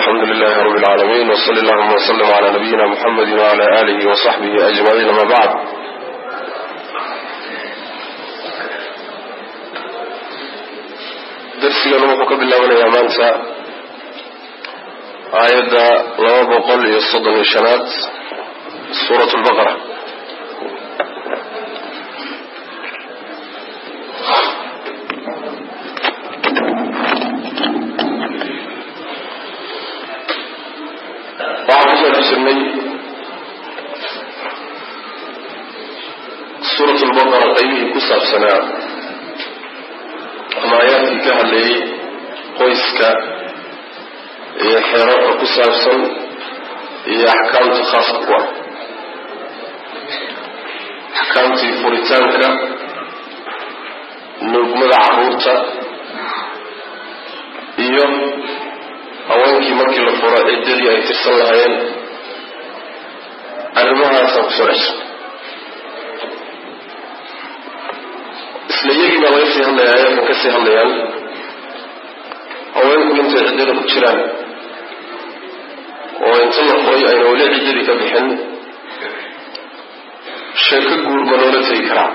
الحمد لله رب العالمين وصلى الله وسلم على نبينا محمد وعلى آله وصحبه أجمعين. ما بعد، درسي نوحك بالله من يامانسا آيات لواب وقل يصدن الشنات سورة البقرة. سورة البقرة قيمه كساب سنة أما آياتي كهلي قويسك حراء كساب سن أحكام تخاصة أحكام تفوريتانك نجمد عرورتا إيوم أولكي مركي لفراء الدلي أي ترسل لهايين أرمها سنقصرش islayagii baa laga sii hadlayaa ayaan ka sii hadlayaan haweenku intay ciddada ku jiraan oo inta la qoray ayna weli ciddadii ka bixin sheeko guur ma loola tegi karaa,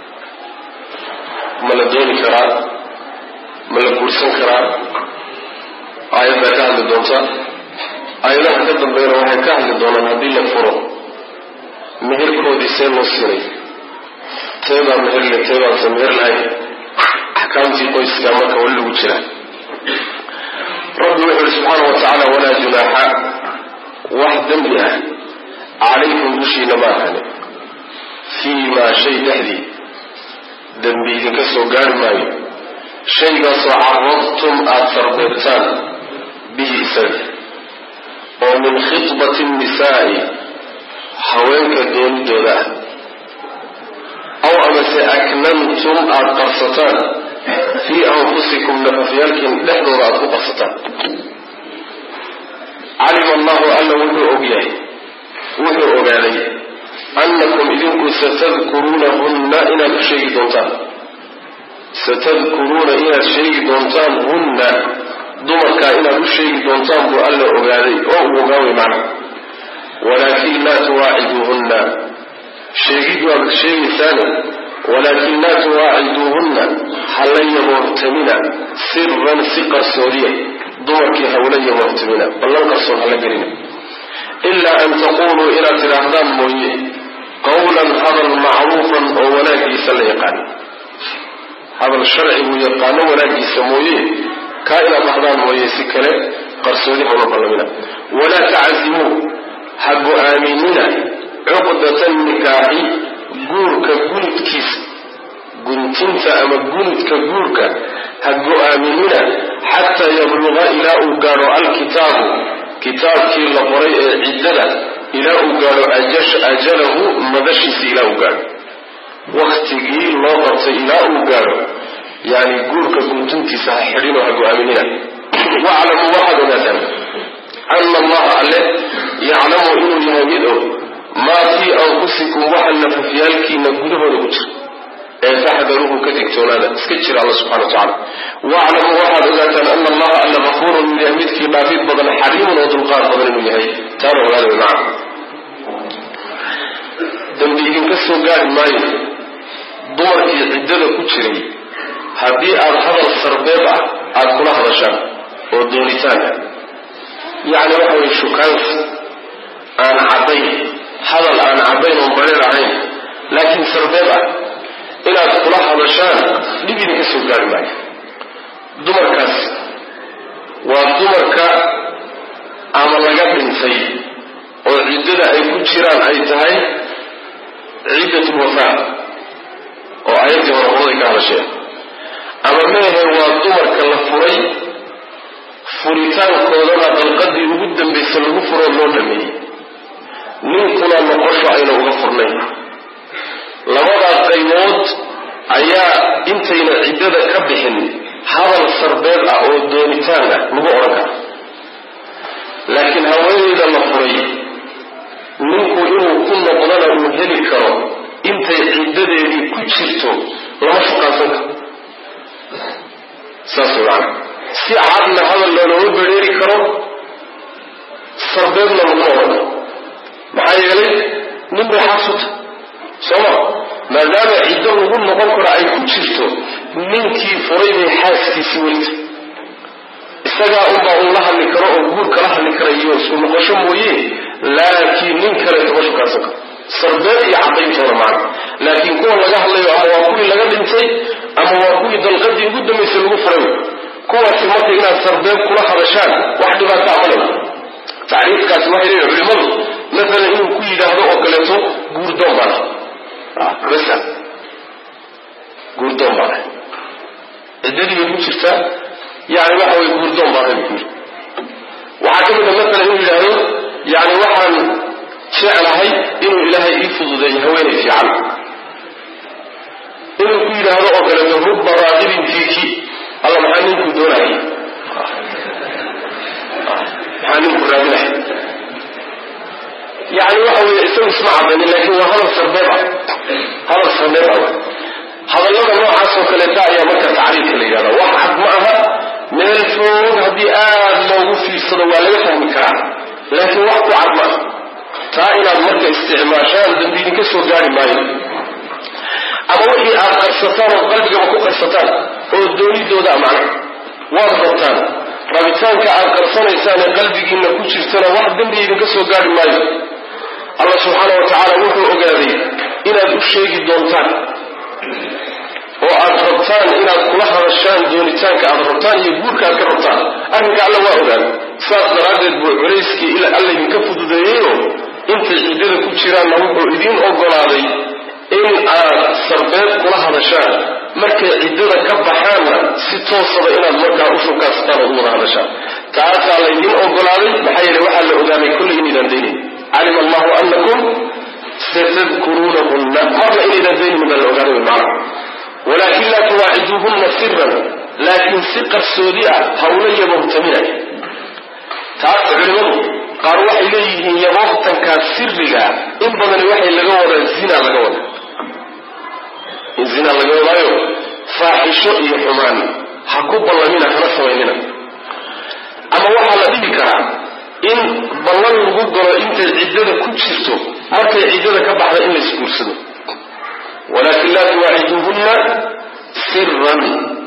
ma la dooni karaa, ma la guursan karaa. aayaddaa ka hadli doonta. aayadaha ka dambeeyana waxay ka hadli doonaan haddii la furo meherkoodii see loo siinay, teebaa meherle teebaansa meher lahayn, axkaamtii qoyskaa marka wali lagu jira. rabbi wuxuu ihi subxaana watacaala walaa junaaxa wax dembi ah calaykum dushiina ma ahane fii maa shay dhexdii dembi idinka soo gaari maayo shaygaasoo carradtum aada sarbeebtaan bihi isaga oo min khitbati nnisaa'i haweenka doonidooda ah aw amase aknantum aada qarsataan fii anfusikum nafafyaalkiin dhexdooda aada ku qarsataan. calima allahu alla wuxuu ogyahay, wuxuu ogaaday annakum idinku satadkuruunahunna inaad u sheegi doontaan, satadkuruuna inaad sheegi doontaan hunna dumarkaa inaad u sheegi doontaan buu alla ogaaday oo uu ogaaway macna. walaakin laa tuwaaciduuhunna sheegid waad sheegaysaane walaakin laa tuwaaciduuhunna hala yamoortamina siran si qarsoodiya dumarkii hawla yamoortamina ballan qarsoon hala gelina ilaa an taquuluu inaad tidhaahdaan mooye qawlan hadal macruufan oo wanaagiisa la yaqaano, hadal sharcigu yaqaano wanaagiisa mooye kaa inaad dhahdaan mooye si kale qarsoodi hawla ballamina. walaa tacazimuu ha go-aaminina cuqdata nikaaxi guurka gunudkiisa, guntinta ama gunudka guurka ha go-aaminina xataa yabluqa ilaa uu gaadho alkitaabu kitaabkii la qoray ee ciddada ilaa uu gaadho ajalahu madashiisa ilaa uu gaadho, waktigii loo qabtay ilaa uu gaadho. yani guurka guntintiisa ha xidhinoo ha go-aaminina. waclamuu waxaad ogaataan ana allaha alle yaclamu inuu yahay mid og maa fii anfusikum waxa nafafyaalkiina gudahooda ku jira ee faxdaruuhu ka digtoonaada iska jira alla subxana wa tacala. waclamuu waxaad ogaataan ana allaha alla gafuurun inuu yahay midkii dhaafid badan xaliimun oo dulqaad badan inuu yahay. taana ogaada way macna. dambi idinka soo gaari maayo dumarkii ciddada ku jiray haddii aada hadal sarbeeb ah aada kula hadashaan oo doonitaanka yacni waxa weye shukaansi aan caddayn, hadal aan caddayn oon bareer ahayn laakiin sarbeeb ah inaad kula hadashaan dhib idinka soo gaari maayo. dumarkaas waa dumarka ama laga dhintay oo ciddada ay ku jiraan ay tahay ciddatul wafaa oo aayaddii hore qoladay ka hadasheen, ama meehe waa dumarka la furay furitaankoodana dalqadii ugu dambaysa lagu furoo loo dhameeyey, ninkuna noqosho ayna uga furnayn. labadaas qaybood ayaa intayna ciddada ka bixin hadal sarbeeb ah oo doonitaan ah lagu odhan kara. laakiin haweeneyda la furay ninku inuu ku noqdana uu heli karo intay ciddadeedii ku jirto lama shuqaansan karo. saas macna si cadna hadal loolama bereeri karo sarbeebna lama odhan maxaa yeelay nin bay xaasuta sooma maadaama ciddo lagu noqon karo ay ku jirto ninkii furay bay xaaskiisii welita isagaa unbaa un la hadli karo oo guur kala hadli kara iyo isku noqosho mooye laakiin nin kale kama shukaansan karo sarbeeb iyo cadayntoona macna laakiin kuwa laga hadlayo ama waa kuwii laga dhintay ama waa kuwii dalqadii ugu dambaysay lagu furay kuwaasi marka inaad sarbeeb kula hadashaan wax dhibaato amalayo tacriifkaasi waxay leeyihin culimadu maalan inuu ku yidhaahdo oo kaleeto guurdoon baana basa guurdoon baana ciddadii bay ku jirtaa yani waxa way guurdoon baana bu yidhi waxaa ka mida maalan inuu yidhaahdo yani waxaan jeclahay inuu ilaahay ii fududeeyo haweenay fiican inuu ku yidhaahdo oo kaleeto rubba raaqibin fiiki alla maxaa ninkuu doonayay maxaa ninku raadinay yani waxa weeye isagu isma cadanin laakiin waa hadal sarbeeba hadallada noocaas oo kaleeta ayaa marka tacriifka la yidhahda wax cad ma aha meel foog haddii aad loogu fiirsado waa laga fahmi karaa laakiin wax ku cad ma aha taa inaad marka isticmaashaan dambi idinka soo gaari maayo ama wixii aad qarsataan oo qalbigaba ku qarsataan oo doonidooda macna waad rabtaan rabitaanka aad qarsanaysaan ee qalbigiina ku jirtana wax dambi idinka soo gaari maayo allah subxaana wa tacaala wuxuu ogaaday inaad u sheegi doontaan oo aad rabtaan inaad kula hadashaan doonitaanka aad rabtaan iyo guurka aad ka rabtaan arrinka alla waa ogaaday saas daraaddeed buu culayskii alla idinka fududeeyeyo intay ciddada ku jiraanna wuxuu idiin ogolaaday in aad sarbeeb kula hadashaan markay ciddada ka baxaanna si toosaba inaad markaa u shukaastaan oo u wada hadashaan taasaa laydiin ogolaaday maxaa yeele waxaa la ogaaday kollay inaydaan daynin calima allahu anakum satadkuruunahunna marna inaydaan daynin baa la ogaaday macna walaakin laa tuwaaciduuhunna siran laakiin si qarsoodi ah hawla yabowtaminay taas culimadu qaar waxay leeyihiin yabowtankaa siriga in badani waxay laga wadaa zina laga wada in zina laga wadaayo faaxisho iyo xumaan ha ku ballamina hana samaynina ama waxaa la dhihi karaa in ballan lagu galo intay ciddada ku jirto markay ciddada ka baxda in laisguursado walaakin laa tuwaaciduuhunna siran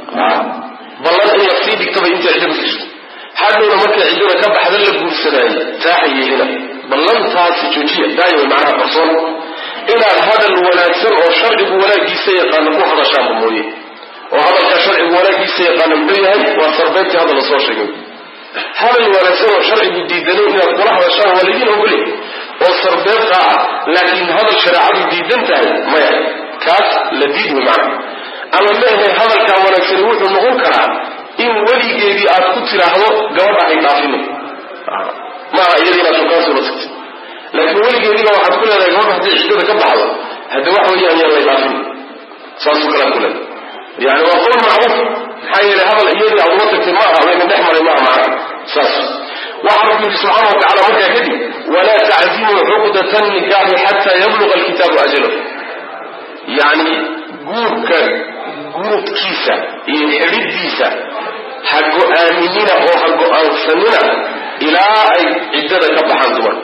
ballan in la sii dhigtaba intay ciddada ku jirto hadhowna markay ciddada ka baxda la guursadaayo taaxa yeelina ballantaasi joojiya daayo macnaha qarsoon inaad hadal wanaagsan oo sharcigu wanaagiisa yaqaana ku hadashaanba mooye oo hadalka sharcigu wanaagiisa yaqaana muxuu yahay waa sarbeebtii hadda lasoo sheegay hadal wanaagsan oo sharcigu diidanay inaad kula hadashaan waa laydin ogolay oo sarbeebta ah laakiin hadal shareecadu diidan tahay maya kaas la diidmi macna ama meehe hadalkaa wanaagsan wuxuu noqon karaa in weligeedii aad ku tiraahdo gabadha hay dhaafino maaha iyada inaad shukaansuula tagtay laakiin weligeediba waxaad ku leedahay gabadha haddii ciddada ka baxdo hadda waxa weeyaan yaan lay dhaafin saasoo kalead ku leedahay yani waa qowl macruuf maxaa yeelay hadal iyadii aad uga tagtay maaha layna dhex maray maaha macna saas waxa rabbi yidhi subxaana wa tacala markaa kadib walaa taczimuu cuqdata nikaaxi xataa yabluga alkitaabu ajalahu yani guurka gurubkiisa iyo xidhidiisa ha go-aaminina oo ha go-aansanina ilaa ay ciddada ka baxaan dumarka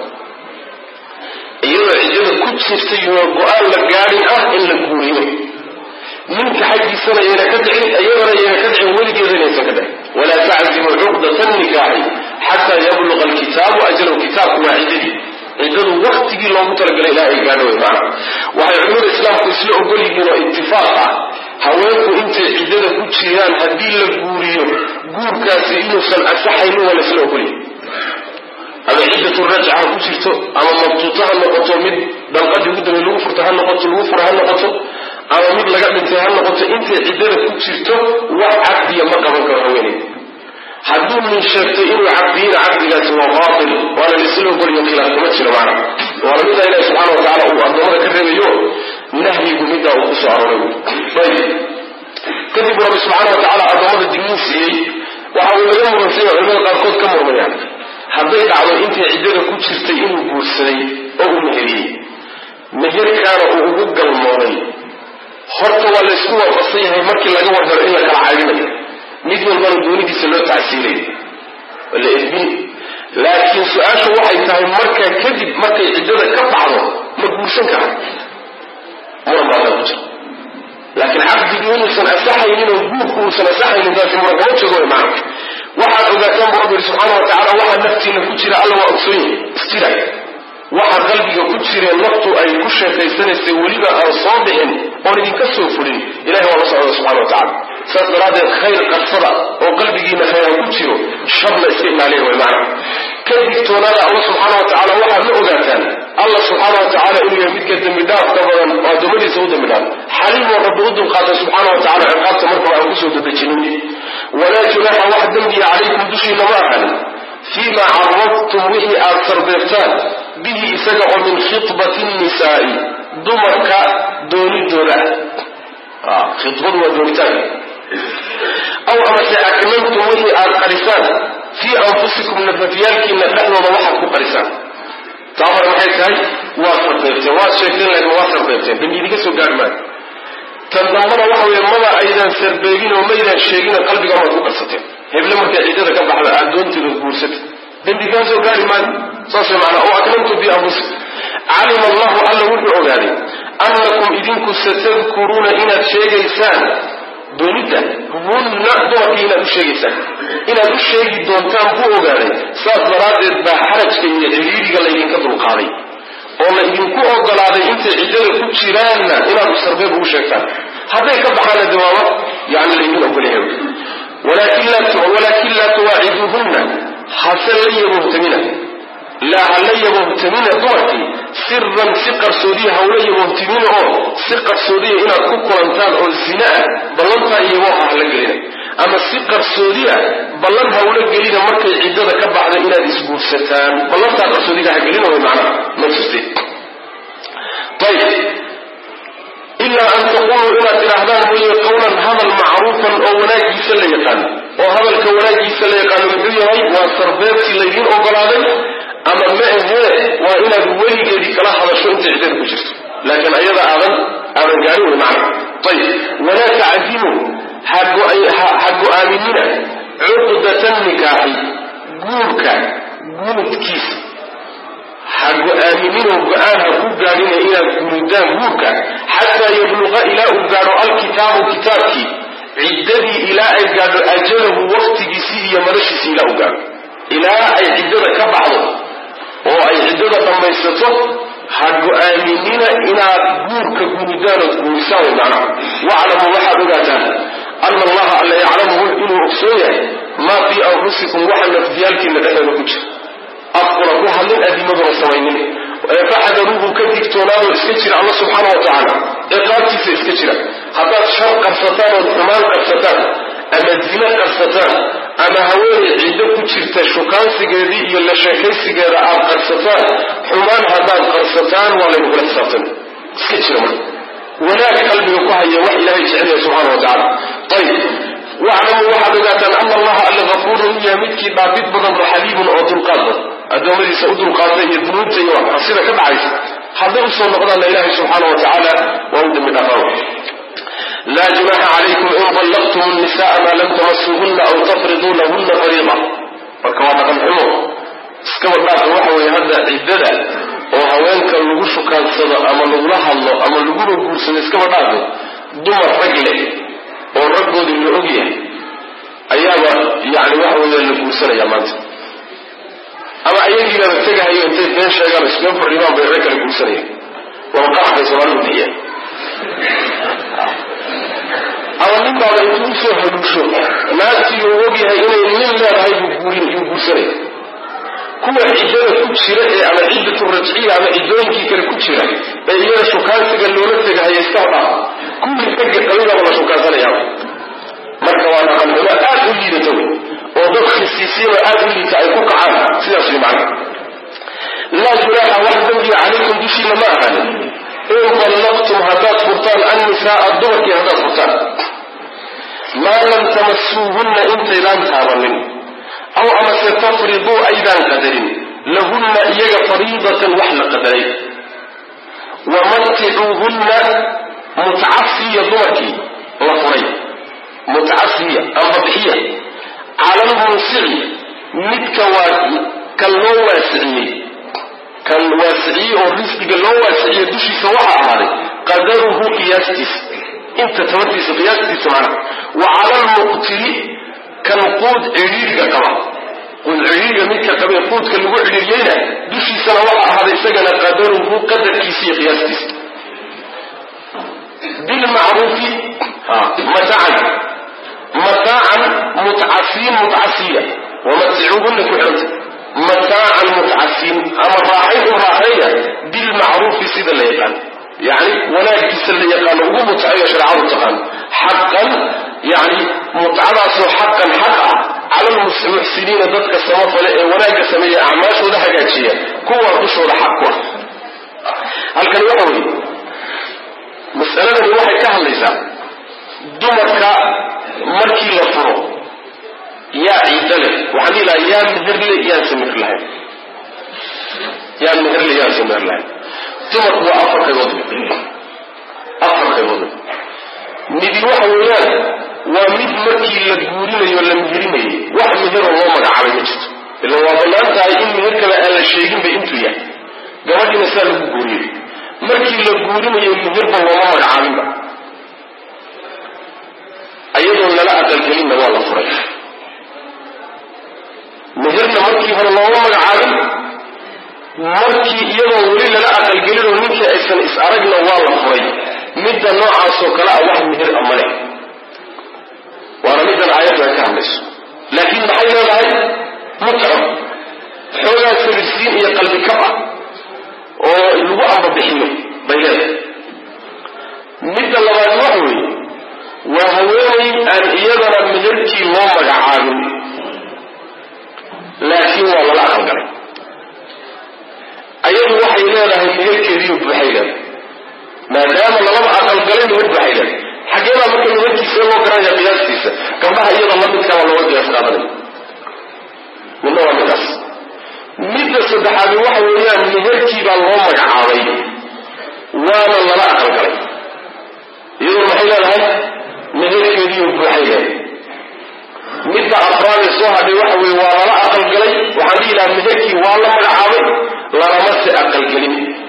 iyadoo ciddada ku jirtay oo go-aan la gaadhin ah in la guuriyo ninka xaggiisana yayna ka dhicin iyadana yayna ka dhicin weligeeda inaysan ka dhicin walaa taczimuu cuqdata nikaaxi xataa yabluga alkitaabu ajalahu kitaabku waa ciddadii ciddadu waktigii loogu talagalay ilaa ay gaadho way macna waxay culimada islaamku isla ogol yihiin oo itifaaq ah haweenku intay ciddada ku jiraan haddii la guuriyo guurkaasi inuusan asaxaynin waa laisla ogolyahay ama ciddatu rajca ha ku jirto ama mabtuuto ha noqoto mid dalqadii ugu dambe lagu furta ha noqoto lagu fura ha noqoto ama mid laga dhintay ha noqoto intay ciddada ku jirto wax caqdiya ma qaban karo haweeneyda hadduu nin sheegtay inuu caqdiyina caqdigaasi waa baatil waana laisla ogolyo khilaaf kuma jiro macna waana mida ilahi subxaana wa tacala uu addoommada ka reebayo nahyigu middaa uu kusoo arooray ayb kadib rabbi subxaana wa tacaala addoommada digniin siiyey waxa uu laga muransiiya culimada qaarkood ka murmayaan hadday dhacdo intay ciddada ku jirtay inuu guursaday oo uu meheriyey meherkaana uu ugu galmooday horta waa laysku waafaqsan yahay markii laga warharo in la kala caydinayo mid walbana doonidiisa loo tacsiilay la edbin laakiin su-aashu waxay tahay markaa kadib markay ciddada ka baxdo ma guursan kara muran baa ku jira laakiin caqdigu inuusan asaxaynin oo guurku uusan asaxaynin taasi muran kama joogo way macna waxaad ogaataan bu rabbi subxaana wa tacaala waxaa naftiina ku jira alla waa ogsoon yahay isjiraay waxa qalbiga ku jireen naftu ay ku sheekaysanaysay weliba aan soo bixin oon idinka soo fulin ilahay waa la socda subxana wa tacala saas daraaddeed khayr qarsada oo qalbigiina khayra ku jiro sharna iska ilaaliya way macna ka digtoonaada alla subxaana wa tacaala waxaad la ogaataan alla subxaana wa tacaala inuu yahay midka dembi dhaafka badan oo addoommadiisa u dembi dhaaf xaliimoo rabbi u dulqaatay subxaana wa tacala ciqaabta markaba aan kusoo dadejinin walaa junaaxa wax dembiya calaykum dushiina ma ahan fiima carabtum wixii aad sarbeebtaan bihi isaga oo min khitbati nnisaa'i dumarka doonidooda khitbadu waa doonitaan aw amase aknantum wixii aad qarisaan fii anfusikum nafafyaalkiina dhexdooda waxaad ku qarisaan taamar maxay tahay waad sarbeebteen waad sheegteen laakiin waad sarbeebteen dambi idinka soo gaari maayo tan dambana waxa weeye maba aydan sarbeebin oo maydaan sheegina qalbiga waad ku qarsateen heble markay ciddada ka baxda aad doontiida guursatay dembi kaa soo gaari maayo saasay macnaa oo aknantum fii anfusikum calima allahu alla wuxuu ogaaday annakum idinku satadkuruuna inaad sheegaysaan doonidda hunna dumarkii inaad u sheegaysaan inaad u sheegi doontaan buu ogaaday saas daraaddeed baa xarajka iyo ciriiriga laydinka dulqaaday oo la idinku ogolaaday intay ciddada ku jiraanna inaad sarbeeb ugu sheegtaan hadday ka baxaana dawaaba yani laydin ogolyahay walaakin laa tuwaaciduuhunna hase la yabohtamina laa ha la yabohtamina dumarkii siran si qarsoodiya hawla yabohtamina oo si qarsoodiya inaad ku kulantaan oo zina ah ballantaa iyagoo ah la gelina ama si qarsoodiya ballan hawla gelina markay ciddada ka baxda inaad isguursataan ballantaa qarsoodiga ha gelina way macnaha ma jirte ayib ilaa an taquluu inaad tidhaahdaan mooye qawlan hadal macruufan oo wanaagiisa la yaqaano oo hadalka wanaagiisa la yaqaano muxuu yahay waa sarbeebtii laydiin ogolaaday ama ma ahee waa inaad weligeedii kala hadasho intay ciddada ku jirto laakiin ayada aadan gaarin wey macna ayib walaa taczimu ha go-aaminina cuqdatan nikaaxi guurka gunudkiisa ha go-aaminino go-aan ha ku gaadhina inaad gunudaan guurka xataa yabluqa ilaa uu gaadho alkitaabu kitaabkii ciddadii ilaa ay gaadho ajalahu waqtigiisii iyo madashiisii ilaa u gaadho ilaa ay ciddada ka baxdo oo ay ciddada dhammaysato ha go-aaminina inaad guurka gunudaanood guursaan way macnaha waclamuu waxaad ogaataan ana allaha alla yaclamu inuu ogsoon yahay maa fii anfusikum waxa nafdiyaalkiina dhexeeda ku jira afkuna ku hadlin adimaduna samaynin faxadaruuhu ka digtoonaadoo iska jira alla subxaana wa tacaala ciqaabtiisa iska jira haddaad shar qarsataan ood xumaan qarsataan ama zina qarsataan ama haweenay ciddo ku jirta shukaansigeedii iyo la sheekaysigeeda aad qarsataan xumaan haddaad qarsataan waa laydukula xisaabtan iska jira marka wanaag qalbiga ku haya wax ilaahay jecelyahay subxaana wa tacaala ayib waclamuu waxaad ogaataan ana allaha alla gafuurun u yahay midkii dhaafid badan raxaliibun oo dulqaad badan addoommadiisa u dulqaatay iyo dunuubta iyo waxxasida ka dhacaysa hadday usoo noqdaanna ilaahay subxaana wa tacaala waa u dambi dhaafaa laa junaaxa calaykum in dallaqtum nnisa'a maa lam tamasuuhunna aw tafriduu lahunna fariida marka waa dhaqan xumo iskaba dhaafa waxa weeye hadda ciddada oo haweenka lagu shukaansado ama lagula hadlo ama laguna guursado iskaba dhaafo dumar rag leh oo raggoodii la og yahay ayaaba yani waxa weeye la guursanaya maanta ama ayagiibaba tegahayo intay been sheegaan iskuma fariibaan bay rag kala guursanayaan waa qarax bay soomaalidu bixiyeen ama nin baaba intuu usoo haluusho naagtii uu og yahay inay nin leedahay yuu guursanaya kuwa ciddada ku jira ee ama ciddatu rajciya ama ciddooyinkii kale ku jira ee iyada shukaansiga loola tegahaya iskaba dhaaf kuwii ragga qabidaba la shukaansanaya marka waa dhaqanxumo aad u liidata wey oo dad khisiisiinoo aad u liita ay ku kacaan sidaas way macna laa junaaxa wax dambiga calaykum dushiina ma ahanin in dallaqtum haddaad furtaan annisaaa dumarkii haddaad furtaan maa lam tamasuuhunna intaydaan taabanin aw amase tafriduu aydaan qadarin lahunna iyaga fariidatan wax la qadaray wamaticuuhunna mutcafiya dumarkii la furay mutcafiya ama bixiya cala lmuusici midka waa كاللو واسعي كالواسعي والرزق كاللو واسعي دوشي سواء هذا قدره قياستيس انت تمتيس قياستيس معنا وعلى المقتل كالقود عريرك كما والعريرك منك كما يقود كاللو عريرينا دوشي سواء هذا سجن قدره قدر كيسي قياستيس بالمعروف متاعا متعسية ومتعوهن كحرت متاعا متعسين أما راحية بالمعروف سيد اللي يقال يعني ولا يكس اللي يقال هو متعية شرعه التقال حقا يعني متعرس حقا على المحسنين ضدك السماء ولا يكسمية أعماش وده حاجات شيء كوة بشور حقه هل كان يقوي مسألة الواحد كهل ليس دمك مركي لفرو يا عيدله وعندي لا يا مهر لي يا سمر لها يا مهر لي يا سمر لها دمك هو أفرق الوضع نبي واحد ويان ومد مركي لتقولين ولا مهرين واحد مهر الله مقعب المجد اللي هو ظلانت عايزين مهر كما قال الشيئين بإنتو يعني قوادي مسألة بقولين مركي لتقولين يمهر الله مقعب أيضا لا أدى الكلمة والله فرج مهرنا مركي هو الله مقعب مركي يضا ولي لا أدى الكلمة ومنك إسأرقنا والله فرج مدى نوع سوكلاء واحد مهر أمالي وانا مدى الآيات وكاملس لكن محينا لهي متعب حولا سبسين هي قلب كبع واللغة أمر بحينه بيان مدى اللغة الوحوي وهواني أن يضرب مهركي الله مقعاب لكن والله لا أخلق أيضا وحي لها مهركي ريب بحيلا ما دام الله أخلق مهر بحيلا حقيقة ممكن مهركي سيوه كراجة قياستيسة كما أيضا الله مدكا والله وجه أسرابني من نوع مدس مدى صدحابي وحي لها مهركي بالله مقعابي وانا الله لا أخلق يضرب بحيلا لها مهركي ريب بحيلا مدى أفراد الصوحة بوحوي وانا لا أخلق لي وحدي لها مهركي والله مقعابي لا رمس أخلق لي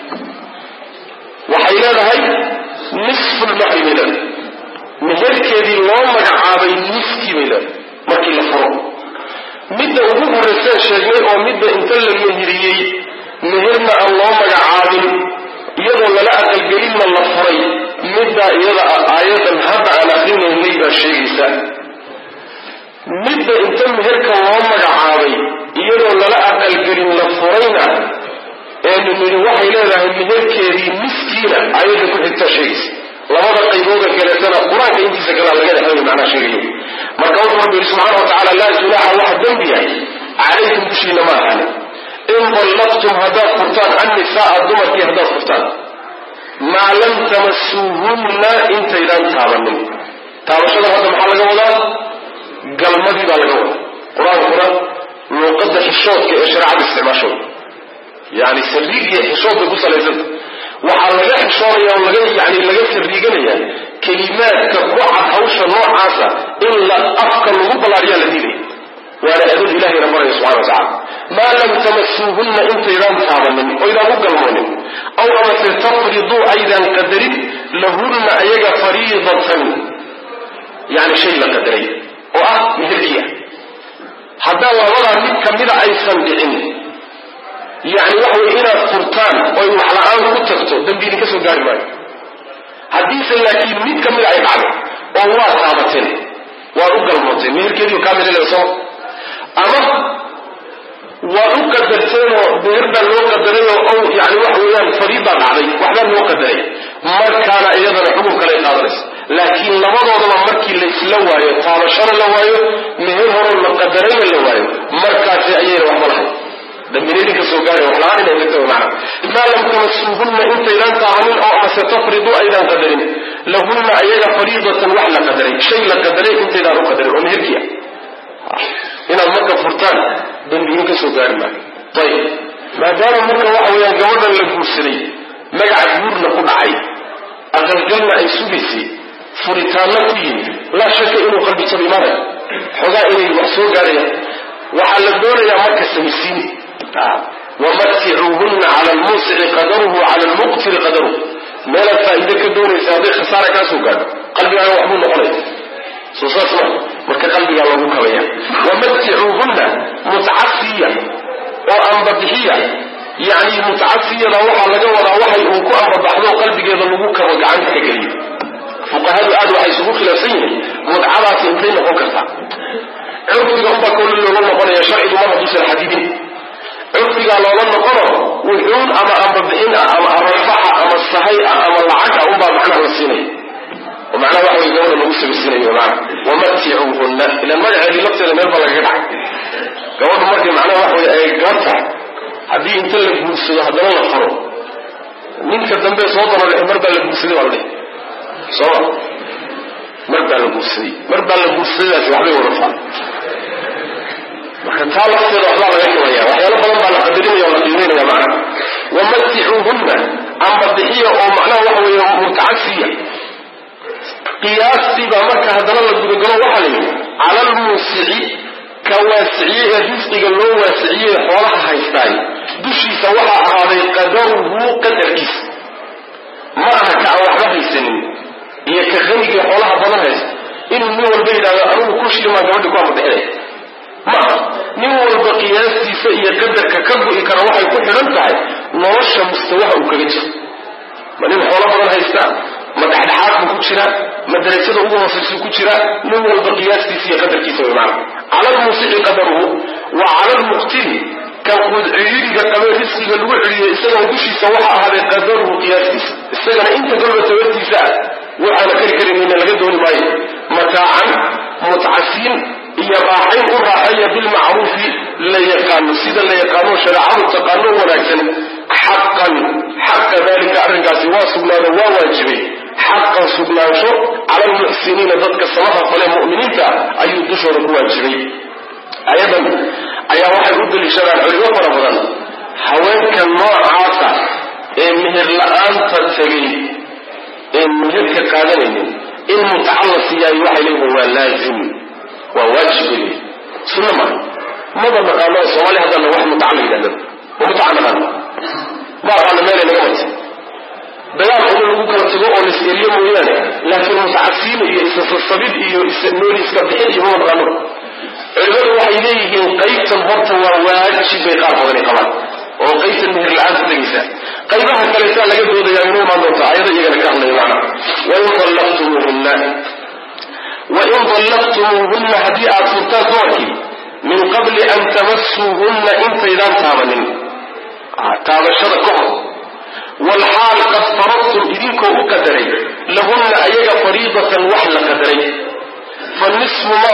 وحيلا لها نصف المحي ميلان مهركي الله مقعابي نصفي ميلان مركي لفرق مدى أبوه الرسال شاقين ومدى انتل المهريي مهرنا الله مقعابي يضو للاء القليل من الفري مدى يضع آيات هبع على خيمه الليبة الشيء مدى انتل مهرك الله مقعابي يضو للاء القليل من الفرينا أن من وحي لها مهركي مسكينة آيات كل حتى شيء لماذا قيبوغا كالتنا قرآن انتي سكرا لغاية هذه معنى شيئين مركوت ربي سبحانه وتعالى لا جناح واحد ذنبي عليكم بشيء ما أنا إن ظلقتم هداف فرطان عن نساء الدمر في هداف فرطان ما لم تمسوهن انت إذا انتهى تابشنا هذا محل قولا قال مدي بالقول قرآن لو قدر الشوط كإشراع باستعماشه يعني سليق يحشوط بقصة لازم وحال لغا حشوريا يعني لغا سريقنيا كلمات كبعة حوشة نوع عاسة إلا أفكر الغبلاريا الذين وانا أدود إلهي نمره سبحانه وتعالى ما لم تمسوهن انت إيران تعظمني وإذا بقى المؤمن أو أما تفرضوا أيضا قدرين لهن أيجا فريضة يعني شيء لقدرين مهدية حتى وضع منك كمدة أيضا بعين يعني وحو إلى فرطان ويوحل عن كتبته دنبيني كسو قاري ماي حديث لكن ميت كمل عيب عنه وهو صعبتين وأرقى الموتين مهر كذي وكامل الإصاب أما وأقدرتين بهربا لو قدرين أو يعني وحو إلى فريضا عليه وحدا لو قدرين مر كان أيضا حقوق لي قادرس لكن لما وضع مركي لإسلوه قال شر لوايه مهر هرو لقدرين لوايه مركاتي أيه وحملها دميني كسوغاري وحلاني لا يتكتبوا معنا ما لم تمسوهن انت إذا تعمل أو ستفرضوا أيضا قدرين لهن أيضا فريضة وحلا قدرين شيء لقدرين انت إذا قدرين ومهركيا هنا المكة فرطان دميني كسوغاري معنا طيب ما دام المكة وحويا جوانا للكرسلي مقع جور نقول عي أغلقلنا أي سبسي فرطان لكيين لا شك إنه قلبي تبي مرة حقا إنه يحسوغاري وحال الدولة يا مكة سمسيني ومتعوهن على الموسع قدره وعلى المقتر قدره ما لا فائدة كدوني سابق خسارة كاسو قادر قلبي على وحبون نقلي سوساسنا مركا قلبي على وحبون كويا ومتعوهن متعفية وأنبضحية يعني متعفية روحة لجوة روحة يقوكو أنبضحضو قلبي جيدا لغوكا وقعانك كريم فقهاء آدوا حيث خلافين متعبات يمكن نقوكا عرفوا جنبا كل اللي نقول يا شرعي مرة دوس الحديدين عرفوا قال الله نقول وحيون أما أنبضحين أما الرفحة أما الصحيح أما العجة أما معنى السنين ومعنى واحد يقول الموسى بالسنين ومعنى ومتعوهن إلى المرعى اللي لبس لما يرضى لجدع قوات مركي معنى واحد قرطع هذه انت اللي بمسيدة هذا الله الخروب مين كدن بيه صوتنا مربع اللي بمسيدة ولا ايه صوت مربع اللي بمسيدة في وحده ورفع وكان تعالى أخذ الأحضار غير وياه وحيالا فلنبع لقدرين ولا قيمين يا معنى ومتعوهن أنبضحية ومعنى واحد متعسية قياس تبا مركة هذا الله قدروا وحلي على الموسعي كواسعية رزقك اللو واسعية حولها هايستاي دشي سواها هذا قدره قدر كيس معها كأوحبها السنين هي كغنيك حولها بنهايس إنه نوى البيت أنه كل شيء ما جمعك وعمل بحيث معها نوى البقياس تسئية قدر ككبه إكراوها يكون حرمتها نوشى مستواها وكغيتها ما نوى حولها بنهايستان مدحدحات كوجرا مدرسه ugu hooseysa ku jira nin walba qiyaastii qadarkiisa way macna ala al-musiqi qadaruhu wa ala al-muqtil kan qudciidiga qabay risqiga lagu xiriyo isagoo dushiisa waxa ahaaday qadaruhu qiyaastii isagana inta galba tawadiisa waxa la karin in laga dooni maayo mataacan mutacassin iyo raaxin u raaxaya bil ma'ruf la yaqaan sida la yaqaano sharciyadu taqaano wanaagsan haqqan haqqa dalika arrinkaasi waa sugnaaday waa waajibay حقا سبلانشو على المحسنين ضدك الصلاة فلا مؤمنين أيو دشور كواجبي أيضا أيها واحد قد لشرع العلوة ورمضان حوين كان نوع عاصة مهر الآن تتغي مهر كقادرين المتعلق سياي واحد هو لازم وواجب سنما ماذا مقالة سوالي هذا اللي واحد متعلق لأنه ومتعلق ما قال مالي نقوت بيان أقول لك كرتبوا ونسأليه مويانه لكن متعسين الصبيب النور يسكبحين يهون غنور علماء وحيديه قيت البرط وواجب بيقاط هذا القرار وقيت النهر الآن تدقيسا قيبها كالإسان لقد دود يعملون ما نوطع أيضا يغنك الله معنا وإن طلقتموهن هديئة سلطان ذوكي من قبل أن تمسوهن انت إذا تامنين تامشد كهر والحال قد فرضتم إذنكم قدرين لهن أيها فريضة وحل قدرين فالنصف ما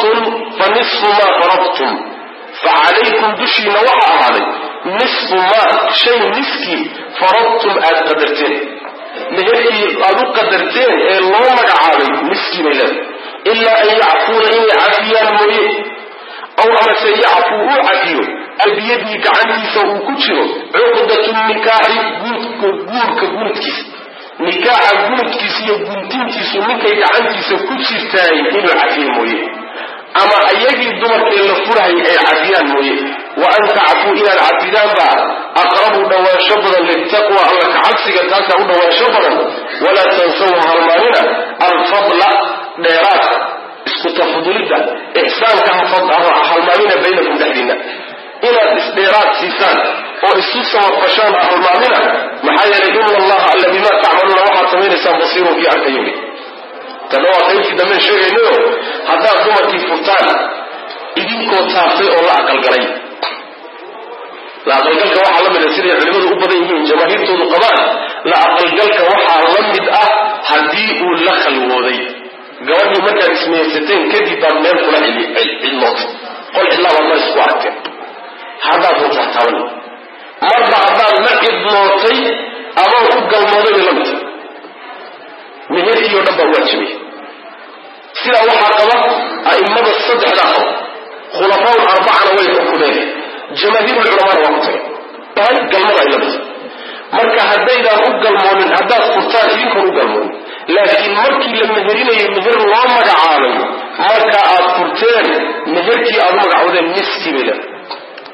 فرضتم فعليكم دشي نوحى علي نصف ما شيء نسكي فرضتم قدرتين نهيكي أدو قدرتين الله مقعالي نسكي ميلاد إلا أن يعفون إني عفيان مريء أو أما سيعفوه عفيو البيدي كعني سوء كتشرو عقدة النكاح قولك قولتكيس نكاح قولتكيس يقولتكيس منك يكعني سوء كتشرتاي إنو عفيان مريء أما أيدي الدمر إلا فرها عفيان مريء وأن تعفو إلى العفيان أقرب دواء شبرا للتقوى أنك عكسك تاسع دواء شبرا ولا تنسوا هرماننا الفضل ديرات اسكو تفضلida إحسانك هرماننا بينكم دحدنا إلى إسديرات سيسان وإسوسا وقشان أهرماننا محايا لإن الله ألا بما تعملون وحا طويل إسان بصيروا في عرق يومي تنوى قيمك دمين شيء إنه هذا دمتي فرطان إذنكو تافي الله أقل قريب لا أقل قلك وحا لمن يسير يعلمون أبضيهين جماهير طول القضاء لا أقل قلك وحا لمن هديء لخ الوضي قواني متى اسمه ستين كذي برنامج كل الموت قل إلا والله اسكواتك هذا هو تحتوي مرضى عبار نقد موتي أمام أبقى الموضوع لمت نهيتي ونبا واجبي سيرا وحاقبة أئمة الصدح الآخر خلفاء الأربعة نوين حكومين جماهير العلماء وقتين طيب قلموا إلمت مركا هدينا أبقى المؤمن هذا السلطان يمكن أبقى المؤمن لكن مركي لما هرين يمهر الله مقعالي مركا أبقرتين مهركي أبقى عودا نسكي بلا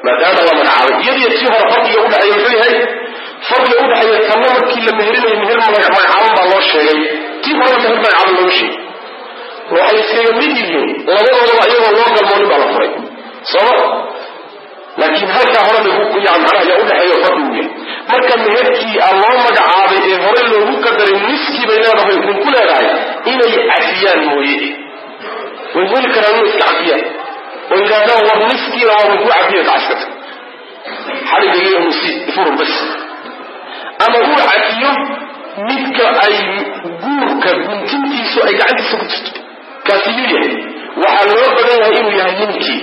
maadaama la magacaabay iyadii tii hore farqiga u dhaxeeya muxuu yahay farqiga u dhaxeeya tanna markii la meherinayo meher magacaaban baa loo sheegay tii hore meher magacaaban looga sheegay waxay iskaga mid yihiin labadoodaba iyagoo loo galmoonin baa la furay sooma laakiin halkaa hore lagu macnaha yaa u dhexeeyo farqigu yahay marka meherkii aan loo magacaabay ee hore loogu qadaray niskii bay leedahay kun ku leedahay inay cafiyaan mooye way heli karaan inay iska cafiyaan oo yidhaahdaan war niskiina waa ku cafiya kacaskata xaligayo furu bas ama uu cafiyo midka ay guurka guntintiisu ay gacantiisa ku jirto kaasiyuu yahay waxaa loo badan yahay inuu yahay ninkii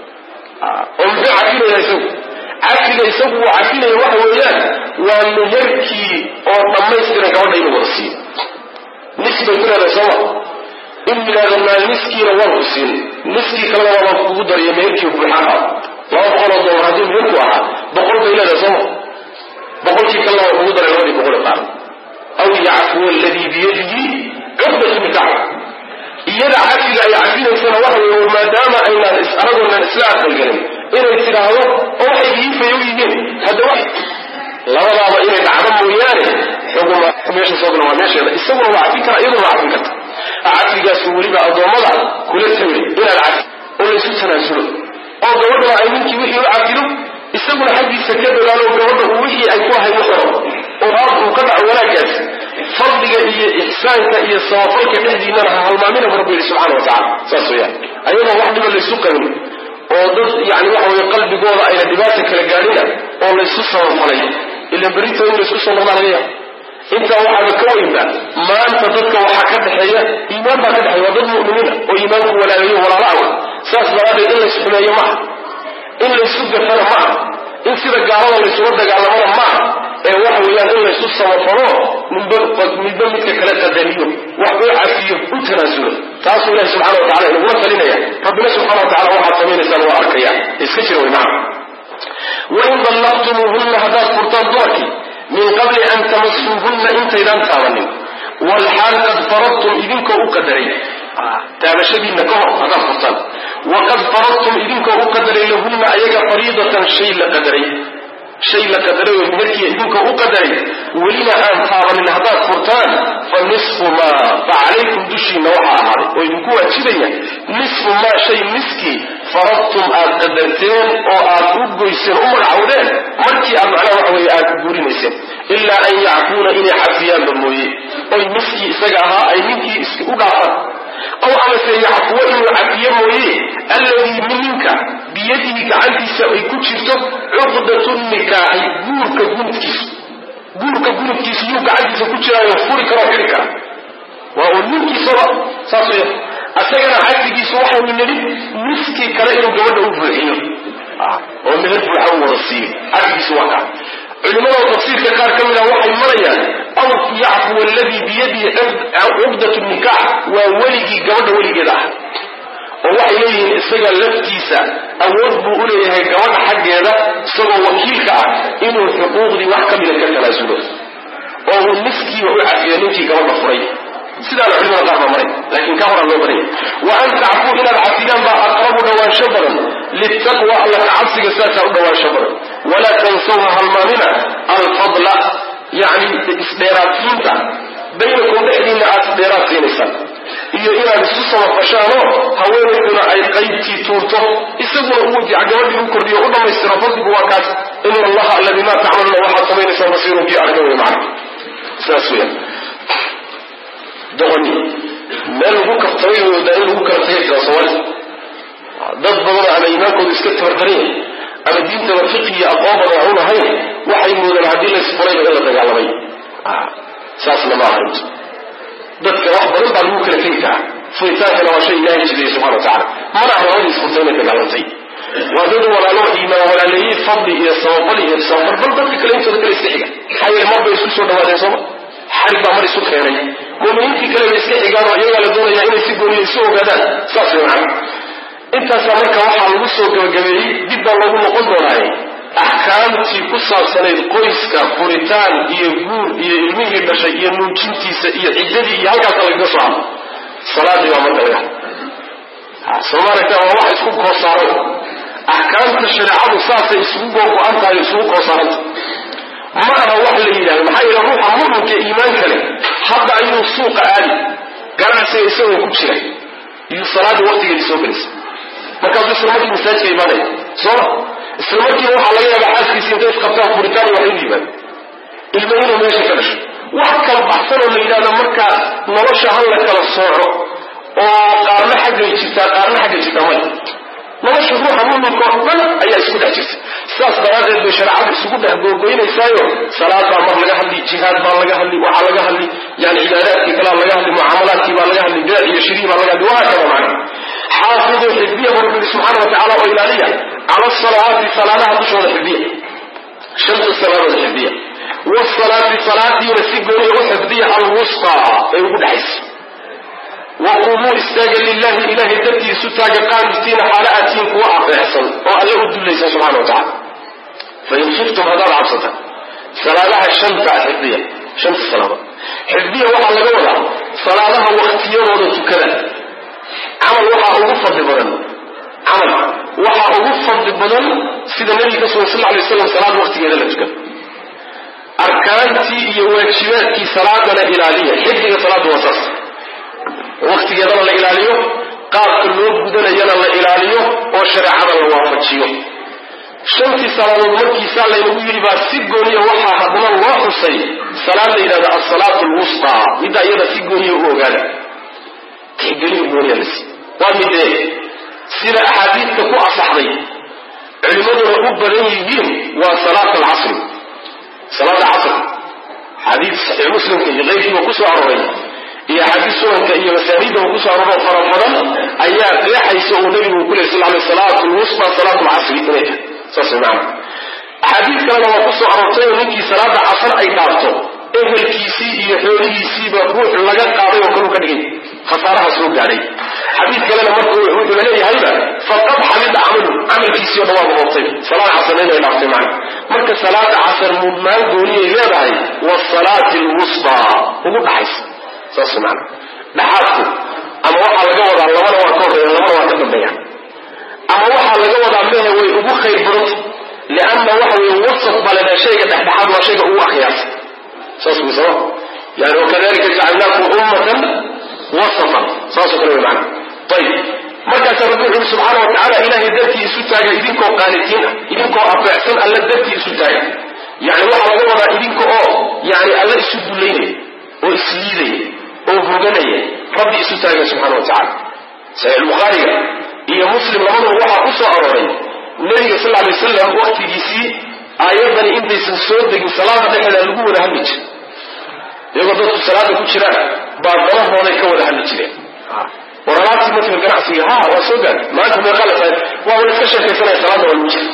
oo muxuu cafinaya isagu cafiga isagu uu cafinaya waxa weeyaan waa meherkii oo dhammaystiran gabadha inuu wada siiyo niski bay ku leedahay sooma in yidhaahdo maa niskiina waan ku siin niskii kalena waabaan kugu dariyo meherkii buuxaha $200 haddii meherku ahaa 100 bay leedahay sooma 100kii kalena waan kugu daray 200 qaar aw yacfuwa alladii biyadihi cuqdatu nikaax iyada cafiga ay cafinaysana waxa weeye maadaama aynaan aragoonaan isla aqalgelin inay tidhaahdo oo waxay iifayo yihiin hadda wax labadaaba inay dhacdo mooyaane xuguma meesha soo gala waa meesheeda isaguna waa cafin kara iyaduna waa cafin karta cafigaas weliba addoommada kula tawri inaad cafi oo laysu tanaasulo oo gabadhuna ay ninkii wixii u cafido isaguna xaggiisa ka dadaalo gabadha uu wixii ay ku ahay u xoro oo haab uu ka dhaco wanaaggaas fadliga iyo ixsaanka iyo sabafalka dhexdiinana ha halmaamina bu rabbi yidhi subxana wa tacala saas weyaan ayadoo wax dhiba laysu qabin oo dad yani waxa weye qalbigooda ayna dhibaata kala gaadhina oo laysu sabafalay ila berito in laysku soo noqdaan laga yaaba intaa waxaaba ka weynba maanta dadka waxaa ka dhexeeya iimaan baa ka dhexeeya waa dad mu'miniina oo iimaanku walaalayo walaalaha saas daraaddeed in lays xumeeyo maaha in laysu gafana maaha in sida gaalada laysula dagaalamana maaha ee waxa weeyaan in laysu sabafalo midba midka kale qadariyo wax uu cafiyo u tanaasulo taasuu ilahi subxana wa tacala inagula talinaya rabbina subxana wa tacala waxaad samaynaysaan waa arkaya iska jira way maca wain dallaqtumuuhunna haddaad furtaan dumarkii min qabli an tamasuuhunna intaydaan taabanin walxaal qad faradtum idinkoo u qadaray taabashadiinna ka hor haddaad furtaan waqad faradtum idinkoo u qadaray lahunna ayaga fariidatan shay la qadaray oo meherkii idinkoo u qadaray welina aan taabanin haddaad furtaan fa nisfu maa fa calaykum dushiinna waxaa ahaaday oo idinku waajibaya nisfu maa shay niskii faradtum aad qadarteen oo aad u goyseen u magacawdeen markii aad macnaha waxa weeye aad guurinayseen ilaa an yacfuuna inay cafiyaanba mooye oy niskii isaga ahaa ay ninkii u dhaafaan aw amase yacfuwa inuu cafiyo mooye alladii minninka biyadihi gacantiisa ay ku jirto cuqdatu nikaaxi guurka gunudkiisa yuu gacantiisa ku jiraayo furi karoo xidhi kara waa uu ninkiisaba saas weya asagana cafigiisu waxaynu nidhi niskii kale inuu gabadha u buuxiyo oo meher buuxa u wada siiyo cafigiisu waa kaa culimada tafsiirka qaar ka mida waxay marayaan aw yacfuwa alladii biyadihi cuqdatu nikaax waa weligii gabadha weligeeda ah oo waxay leeyihiin isaga laftiisa awood buu u leeyahay gabadha xaggeeda isagoo wakiilka ah inuu xuquuqdii wax ka mida ka tanaasulo oo uu niskiiba u cafiyo ninkii gabadha furay sidaana culimada qaar baa maray laakiin ka horaa loo baraya wa an tacfuu inaad cafidaan baa aqrabu dhawaansho badan litaqwa alla ka cabsiga saasaa u dhawaansho badan walaa tansawha halmaamina alfadla yani isdheeraadsiinta baynakum dhexdiinna aad isdheeraad siinaysaan iyo inaad isu samafashaanoo haweenayduna ay qaybtii tuurto isaguna uu gabadhii u kordhiyo u dhammaystiro fadligu waa kaas ina allaha alla bimaa tacmaluna waxaad samaynaysaa basiirun kii arka wey macna sidaas weyaan doqoni meel lagu kartabay moodaa in lagu kala tagay jira soomaali dad badanoo ama iimaankooda iska tabardaran yahay ama diintaba fiqi iyo aqoon badan aan u lahayn waxay moodaan haddii laysfurayba in la dagaalamay saasna ma ahaynto dadka wax badan baa lagu kala tegi karaa furitaankana waa shay ilaahay jidayay subxana wa tacala mana aha labadii isfurtay inay dagaalantay waa dad walaalo iimaan walaaleeyey fadli iyo sababal iyo sababal dadka kale intooda kale iska xiga maxaa yeele mar bay isku soo dhawaadeen sooma xarig baa mar isu keenay muuminiintii kale bay iska xigaan oo iyagaa la doonayaa inay si gooniya isu ogaadaan saas way macana intaasaa marka waxaa lagu soo gabagabeeyey dib baa loogu noqon doonaaye axkaamtii ku saabsanayd qoyska furitaan iyo guur iyo ilmihii dhashay iyo nuujintiisa iyo ciddadii iyo halkaasa lagaga soo hadlo salaadii baa marka laga hadla soomaalika waa wax isku koosaaray أحكام الشريعة وصاصة يسوقه وأنت يسوقه وصارت ما أنا وحل إله محايا الروح مؤمن كإيمان كله حتى أي السوق آلي قرأ سيسوي كل شيء يصلاد وقت يسوق الناس ما كان يسلمك مساج في إيمانه صح يسلمك يروح عليها بحث في سنتين قبلها بريطانيا وحين إيمان المدينة ما يشكلش وحكى البحثنا اللي إلى مركا نرش هلا كلا الصوع وقارن حاجة يجتمع نرش روح مؤمن كأمل أي يسكت عجز ساس درجة بشرعة السكوت هبوبين يسايو صلاة أمر لجها لي جهاد بان لجها لي وعلى لجها لي يعني عبادات كلام لجها لي معاملات كبار لجها لي بيع يشري بان لجها لي وهكذا معنا حافظوا حزبية رب سبحانه وتعالى وإلهية على الصلوات صلاتها بشهر الحزبية شمس الصلاة الحزبية والصلاة صلاة ينسيقوني وحزبية الوسطى يقول حس وقوموا استاجا لله إله الدتي ستاجا قامتين حالاتين قوة أحسن وأليه الدليس سبحانه وتعالى فإن خفتم هذا العصة صلاة الشمس حزبية شمس الصلاة حزبية وحا لقوة صلاة واختيار ودتكلا عمل وحا أغفر ببدن عمل وحا أغفر ببدن سيدة النبي صلى الله عليه وسلم صلاة واختيار لتكلا أركانتي يواجباتي صلاة الإلالية حزبية صلاة وصف وقت يدل الإلالية قال كلوب بدل يلا الإلالية وشرع على الوافجية شمس صلاة المركي صلى ينوي لبا سيقوني وحا حضنا الله حسين صلاة إلى الصلاة الوسطى إذا يدا سيقوني وقال تحقوني وقوني لسي ومدى سيرا أحاديث تكو أصحضي علمنا رب لنيهين وصلاة العصر صلاة العصر حديث صحيح مسلم كي غيري وقصوا عربي هي حديث سنن كي مسانيد وقصوا عربي فرمضان أيها قياح يسوء النبي وكل صلى الله عليه الصلاة الوسطى صلاة العصر إليها صلى الله عليه حديث كان وقصوا عربي ونكي صلاة العصر أي دارته إهل كيسي يحولي يسيب روح لغا قاضي وكلوا كدقين خسارها سوق عليه حديث كان مركو يعود إليه هيدا فقد حمد عمل كيسي وضواب وطيب صلاة عصرين إلى عصر معنا مركز صلاة عصر ممان دوني إليه والصلاة الوسطى هو بحيث صلى الله عليه بحاثه أما وحا لقوض على لمن وكوه لمن وكتب بيان أما وحا لقوض على منه ويقبو خير برد لأن وحا يوصف بلد شيء تحت حد وشيء هو أخياس صلى الله عليه وسلم يعني وكذلك جعلناكم أمة وسطا صلى الله عليه وسلم طيب مركز ربنا سبحانه وتعالى إلهي ذاتي ستايا إذنكو قانتين إذنكو أبعثن ألا ذاتي ستايا يعني وحا لقوض إذنكو يعني ألا يسد الليل وإسليلي وفرقني ربي ستايا سبحانه وتعالى سيد البخاري هي مسلم لمنه وحا قصة أروري النبي صلى الله عليه وسلم وقت جيسي آيضا إنتي سنسود صلاة نحن ألقوه لهمج يقول ضدت الصلاة كتشرا بعد الله وضيك ولهمج ليه ورلاتي مثل القناعسي وصوغا ما أنتم يغلط وهو نتكشف في سنة صلاة والمجد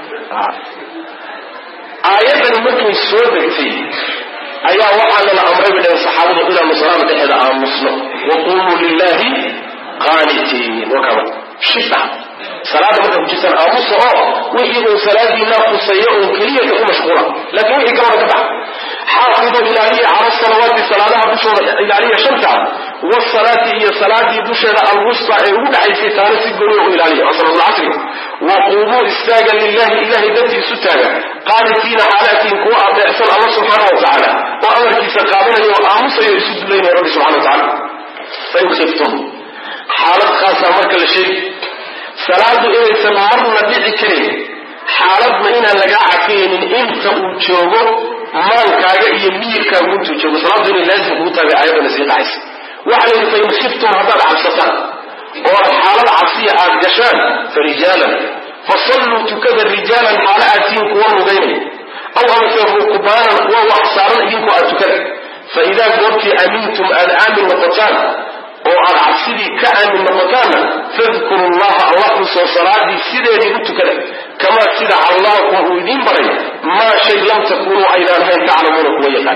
آيضا ممكن السود فيه أيها وحنا الأمر من الصحابة إلى مصرامة إحدى المسلم وقوموا لله قانتين وكما شفع صلاة مكة جسر أمسه وإذا صلاة الله سيئة كلية تكون مشغولة لكن وإذا كما تبع حافظوا إلهية على الصلوات صلاة بشر إلهية شمسة والصلاة هي صلاة بشر الوسطى يقول عيسى تارس القلوع إلهية أصل العصر وقوموا استاجا لله إله ذاتي ستاجا قانتين حالات قوة بأسل الله سبحانه وتعالى وأمر كيسا قابلني وأمسا يسد لين رب سبحانه وتعالى فإن خفتم حالة خاصة أمرك لشيء صلاة إيه سمارنا بيعكرين حالة ما إنا لقاعكين إنت وجوغو مالكاga iyo miirkaagu intuu joogo salaaduna laazim ku tahay ayada nasiiqaysa waxa la fahmay shifto hada cabsatan oo xaalad cabsiya aad gashaan farijalan fasallu tukada rijalan xaalatin kuwa lugaynay aw amsafu kubaran wa wahsaran idinku aad tukada fa idha qulti amintum al-amin maqtan oo aad cabsidii ka aamin maqtan fadhkuru allah allah sallallahu sideedii u tukada كما سيدع الله وإذين بري ما شيء لم تكونوا أيضا هين تعلمون كويقا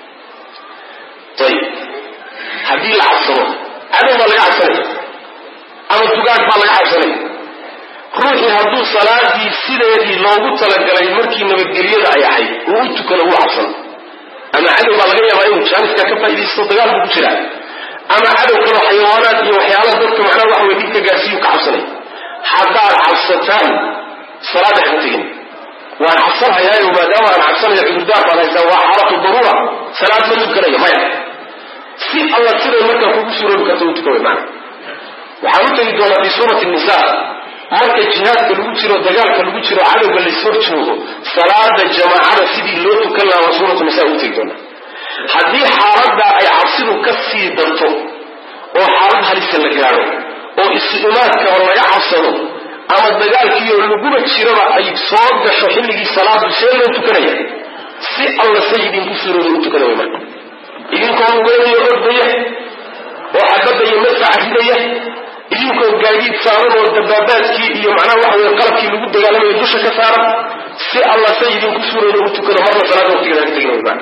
طيب هذه العصر أنا ما لقى عصري أنا تقاك ما لقى عصري روحي هدو صلاة دي سيدي لو قلت لك لأي مركي نبقرية أي حي وقلتك له عصر أنا عدو ما لقى يبقى شانك كفا إذي استطغال بكتلا أنا عدو كانوا حيوانات وحيالات دورك معنا وحوة ديك قاسيوك عصري حضار عصتان صلاة حتين وأنا حصلها يا وما دام أنا حصلها العذر ولا يسوى حالة الضرورة صلاة ما تذكرها ما يعني في الله سير المركة في سورة الكتاب تكوي معنا وحاولت يدونا في سورة النساء مركة جهاد كالوجر ودقال كالوجر عدو بالسورة صلاة الجماعة سيدي اللي تكلم وسورة النساء وتيدونا هذه حالة أي عصير كسي دلتو وحالتها لسه لقاره واستئمات كما يحصلوا أما الدقال كي يقولون الشرطة أي صوت شحنه صلاة سير وتكلم سي الله سيدين كسروا وتكلم إذن كانوا وين يرديه وحبب يمسع هديه إذن كانوا قاعدين صاروا والدبابات كي معناه واحد القلب كي يقول دقال ما يدوش كسارة سي الله سيدين كسروا وتكلم مرة صلاة وتكلم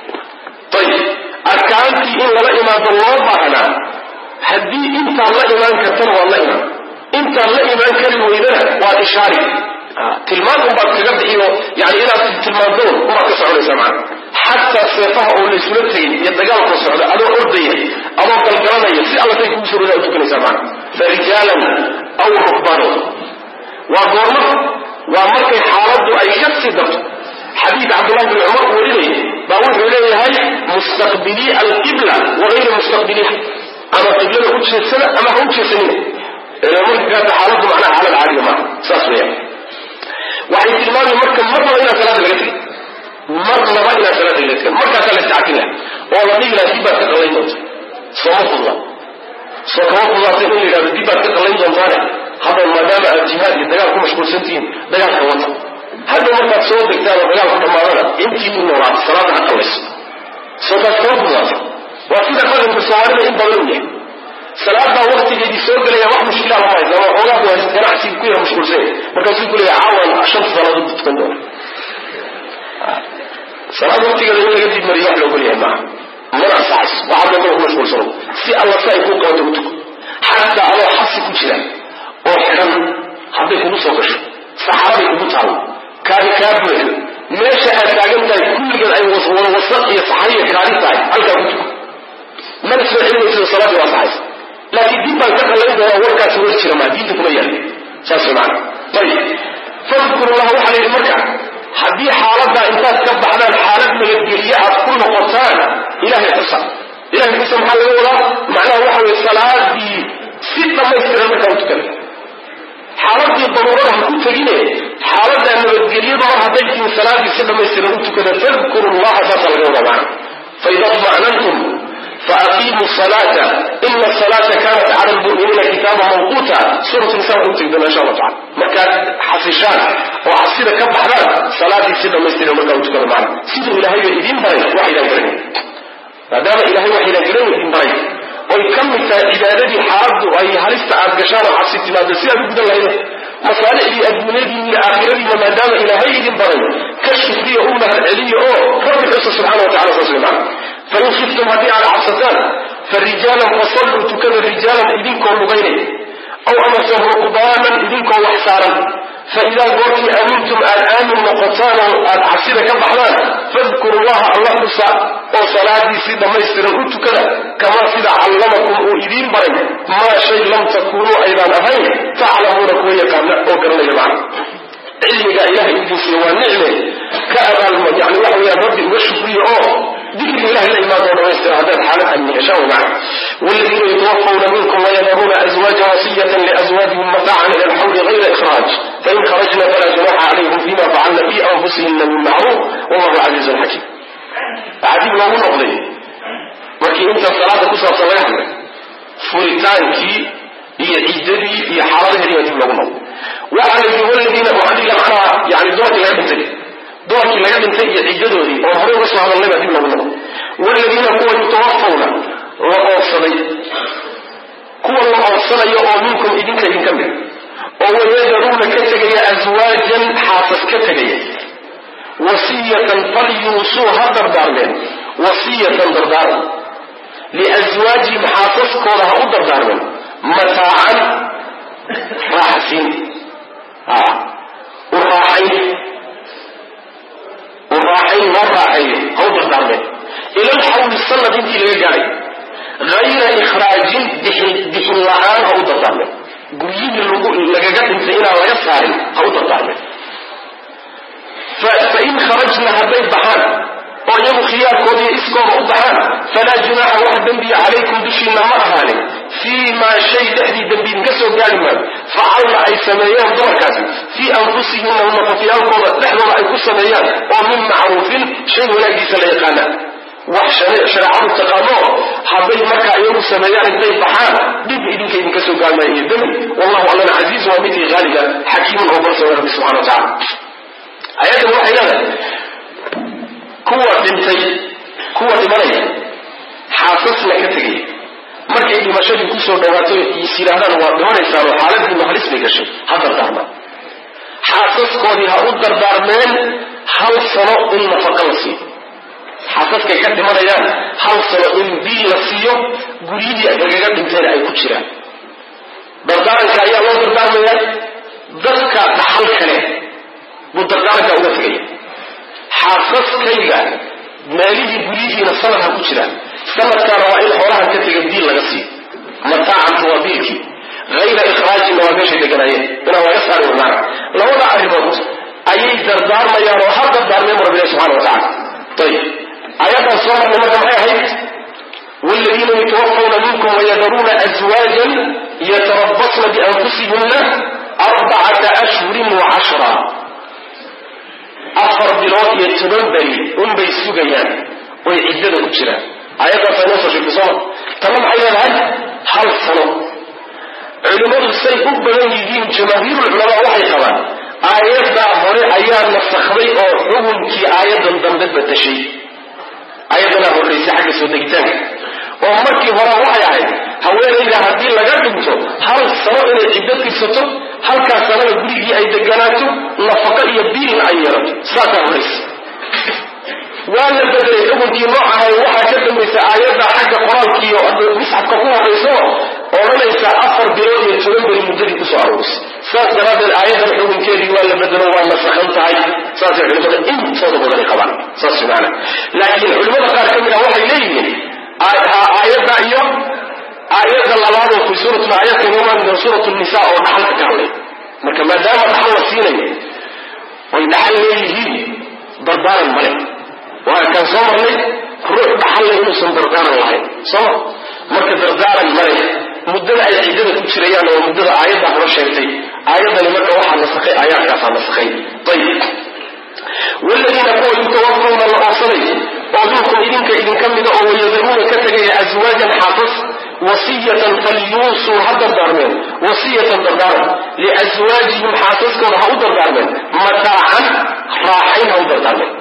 طيب أركانتي إن لا إيمان بالله معنا هدي أنت الله إيمان كتر والله إيمان أنت الله إيمان كريم وإذا وإشاري تلمان بعد كذا يعني إلى تلمان دون وما كسروا سمعا حتى سيفها أول سلطين يتجاوز الصعود أدو أرضيه أدو قلقلنا يسي الله تيكون سرنا وتكون سمعا فرجالا أو رهبانا وضرنا ومركي حالده أي شخص دفت حديث عبد الله بن عمر وليه بقول إليه هاي مستقبلي القبلة وغير مستقبليها أما قبلنا كنتش السنة أما كنتش السنين إذا ملك كانت حالته معناها على العالي معه ساسوية وعلى الإمام مكة مرة إلى ثلاثة الغسل مرة إلى ثلاثة الغسل مكة ثلاثة عكنا والله نيجي لديبا تقلين صوت الله صوت الله تقول لي لديبا تقلين ضمانه هذا المدام الجهاد يدقاكم مشكول سنتين دقاك الوطن هذا مرة صوت كتاب دقاك الضمانه انتي من وراء الصلاة عقلس صوت الله وكذا قال بصوارنا إن ضرورية صلاة وقت اللي بيسوق لي واحد مشكلة على ما إذا ما هو أنا أحسن كويه مشكور زين ما كان يقول لي عاون عشان صلاة ضد تكندون صلاة وقت اللي يجي مريح لو قولي معه مرة ساعس واحد يقول مشكور صلاة في الله سايقون قوتك حتى على حس كل شيء وحرم حتى يكون صوتش صحابي يكون تعو كان كابر ماشي أتعلمنا كل جل أي وصل يصحي حراري تاعي ألقى ما نسمع إنه يصير صلاة وصحيح لكن دين ما تقلل ده وركع سوى الشرماء دين تكمية ساسي معنا طيب فاذكر الله وحل المركع حدي حالتنا إنسان كبح على الحالات من الجريئة كل قرصان إلهي القصة محل الأولى معناه وحل الصلاة دي ستة ما يصير المركع وتكلم حالات دي الضرورة هكون تجيني حالتنا أن الجريئة مرة بيت من صلاة دي ستة ما يصير وتكلم فاذكر الله فصل الأولى معنا فإذا اطمأننتم فأقيموا الصلاة إن الصلاة كانت على المؤمنين كتابا موقوتا سورة النساء تقدم إن شاء الله تعالى مكان حسشان وعصيدة كب حلال صلاة سيدة مسجد ومكان وتكبر معنا سيدة إلهي الدين بريد وحيدا قرين فدام إلهي وحيدا قرين الدين بريد ويكمل عبادتي حرد وأي هلست عبقشان وعصيدة ما بسيئة بقدر الله مصالح لي أدمنادي من آخرتي وما دام إلهي الدين بريد كشف لي أمة العلي رب العصر سبحانه وتعالى صلى الله عليه فإن خفتم هذه على عصتان فالرجالا فصلوا تكذا رجالا إذنكم مغيرين أو أمسهم رقبانا إذنكم وحسارا فإذا قلت أمنتم الآن وقتانا العصيرة كبحلان فاذكروا الله نساء وصلاة سيدة ما يسترقوا كذا كما سيدة علمكم إذين برين ما شيء لم تكونوا أيضا أهين تعلمون كوية كاملة وقرنا جماعة علمك إلهي إبنسي ونعمه كأبال يعني وحوي ربي وشكري ذكر الله الإيمان والرسول هذا الحالة أن يشاءوا معه والذين يتوفون منكم ويذرون أزواجا وصية لأزواجهم متاعا إلى الحول غير إخراج فإن خرجنا فلا جناح عليهم فيما فعلن في أنفسهن من معروف والله عزيز حكيم عجيب له نقضي وكي أنت الصلاة كسر صلاحنا فريتانكي هي عجبي هي حرارة هي عجيب له نقضي وعلى الذين أعدل معها يعني دوت يعبتني دورك لا يمكن يجدوني وهو رسول الله ما دين الله والذين كانوا يتوفون وأوصلي كل أوصلي منكم إذن كذين كمل ويذرون كتجي أزواجا حافظ كتجي وصية فليوصوها دردارين وصية دردار لأزواجهم حافظ كلها دردارين متاعا راحسين وراحين والراحين هو بالضربين إلى الحول الصلاة انتي للجاري غير إخراج بحل لعان هو بالضربين guriyihii lagaga dhintay inaan laga saarin ha u dardaarmeen. fain kharajna hadday baxaan oo iyagu khiyaarkooda iyo iskooda u baxaan falaa junaaxa wax dembiya calaykum dushiina ma ahaanin fii maa shay dhexdii dembi idinka soo gaari maayo facalna ay sameeyeen dumarkaasi fii anfusihinna nafafyaalkooda dhexdooda ay ku sameeyaan oo min macruufin shay wanaagiisa la yaqaana wax shareecadu taqaano hadday markaa iyagu sameeyaan intay baxaan dhib idinka soo gaari maayo iyo dembi wallahu allana casiiz waa midkii qaaliga xakiimun oo balsa rabbi subxana wa tacala. ayaddan waxay leedahay kuwa dhimanaya xaasasna ka tegay markay dhimashadii kusoo dhawaato is yidhaahdaan waa dhimanaysaan oo xaaladdiina halis bay gashay ha dardaarmaan. xaasaskoodii ha u dardaarmeen 1 sano in nafaqa la siiyo. xaasaskay ka dhimanayaan 1 sano in biil la siiyo guryihii agaga dhintayna ay ku jiraan. dardaaranka ayaa loo dardaarmaya dadka dhaxal kale buu dardaaranka uga tegaya. xaasaskayga maalihii guryihiina sanad ha ku jiraan, sanadkaana waa in xoolahan ka tega biil laga siiyo. mataacanka waa biilkii, hayra ikhraajinna waa meeshay deganaayeen inaan laga saari wanaana. labada arrimood ayay dardaarmayaan oo ha dardaarmeen bu rabbilahi subxana wa tacala. ayib ayadan soo marnay marka maxay ahayd? waaladiina yatawaffawna minkum wayadaruuna azwaajan yatarabbasna bianfusihina 4 ashhurin wa10. 4 bilood iyo 10 beri unbay sugayaan oy ciddada ku jiraan. ayadaasa inoo soo sheegtay sooma. tanna maxay leedahay 1 sano. culimmadu say u badan yihiin jamaahiirulculamaa waxay qabaan aayaddaa hore ayaa nasakday oo xukunkii aayaddan dambe badashay. aayaddanaa horraysay xagga soo degitaanka oo markii hore waxay ahayd haweenayda haddii laga dhinto 1 sano inay ciddo tirsato, halkaas sanada gurigii ay deganaato, nafaqo iyo biilna ay yeelato. saasaa horraysa. waa la bedelay xukunkii noocahay waxaa ka dambaysa aayadda xagga qoraalkiiyo misxafka ku horrayso odhanaysa 4 bilood iyo 10 beri muddadii kusoo aroorisa. saas daraaddeed aayaddan xukunkeedii waa la bedelo, waa nasakhan tahay. saasay culimada intooda badanay qabaan. saas maana. laakiin culimada qaar ka mid ah waxay leeyihiin aayadda iyo aayadda labaad oo fi suuratu nisaa oo dhaxalka ka hadlay. marka maadaama dhaxal la siinayo oy dhaxal leeyihiin dardaaran male. waa kaan soo marnay ruux dhaxalle inuusan dardaaran lahayn sooma. marka dardaaran male muddada ay ciddada ku jirayaan oo muddada aayadda hore sheegtay. aayaddani marka waxaa nasakhay aayaadkaasaa nasakhay. ayib waaladiina kuwa yutawaffawna la oofsaday oo minkum idinka mida oo wayadaruuna ka tegaya aswaajan xaasas wasiyatan falyuusuu ha dardaarmeen wasiyatan dardaaran liaswaajihim xaasaskooda ha u dardaarmeen mataacan raaxayn ha u dardaarmeen.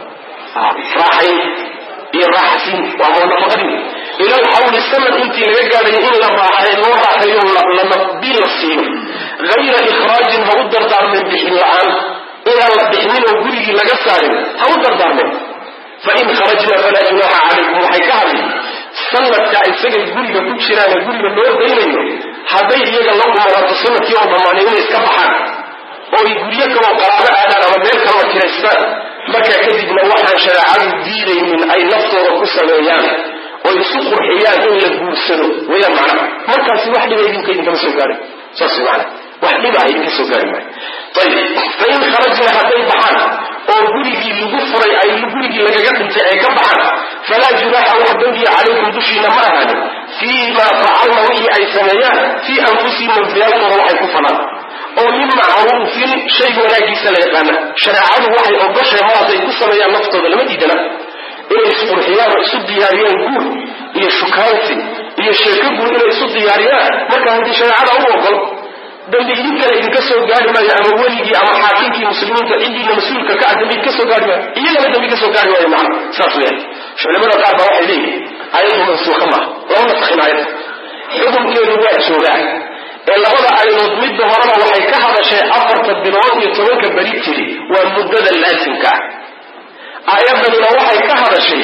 raaxayn iyo raaxasiin waa nafaqadii ila alxawli sanad intii laga gaadhayo in la loo raaxeeyo biil la siiyo. hayra ikhraajin ha u dardaarmeen bixin la-aan inaan la bixinin oo gurigii laga saarin ha u dardaarmeen. fain kharajna falaa junaaxa calaykum waxay ka hadli sanadka isagay guriga ku jiraane guriga loo daynayo hadday iyaga la kumalato sanadkii oo dhammaanay inay iska baxaan oo ay guryo kaloo qaraabo aadaan ama meel kaloo kiraystaan. markaa kadibna waxaan shareecadu diidaynin ay naftooda ku sameeyaan oo isu qurxiyaan in la guursado wayaan macnaha. markaasi wax dhiba idinkama soo gaarin. saas macna wax dhiba idinka soo gaari maayo. ayib fain kharajna hadday baxaan oo gurigii lagu furay ay gurigii lagaga dhintay ay ka baxaan falaa junaaxa wax dembiya calaykum dushiina ma ahaanin fii maa facalna wixii ay sameeyaan fii anfusihim nafyaalkooda waxay ku falaan oo min macruufin shay wanaagiisa la yaqaana. shareecadu waxay ogoshay mar hadday ku sameeyaan naftooda lama diidana inay isqurxiyaan oo isu diyaariyaan guur iyo shukaansi iyo sheeko guur inay isu diyaariyaan. marka haddii shareecada u ogol dambi idinkana idinka soo gaari maayo ama weligii ama xaakimkii muslimiinta cidiina mas-uulka ka ah dambi idinka soo gaari maayo, iyagana dambi ka soo gaari maayo macna. saas weyaan. culimada qaar baa waxay leeyihin aayaddu mansuuka maaha, lama nasakhin aayadda, xukunkeedu waa joogaa. ee labada aayadood midda horena waxay ka hadashay 4 bilood iyo 10 beri tiri waa muddada laasimka ah. aayaddanina waxay ka hadashay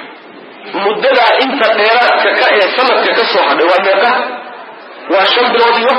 muddadaa inta dheeraadka ka ee sanadka ka soo hadhay waa meeqa? waa 5 bilood iyo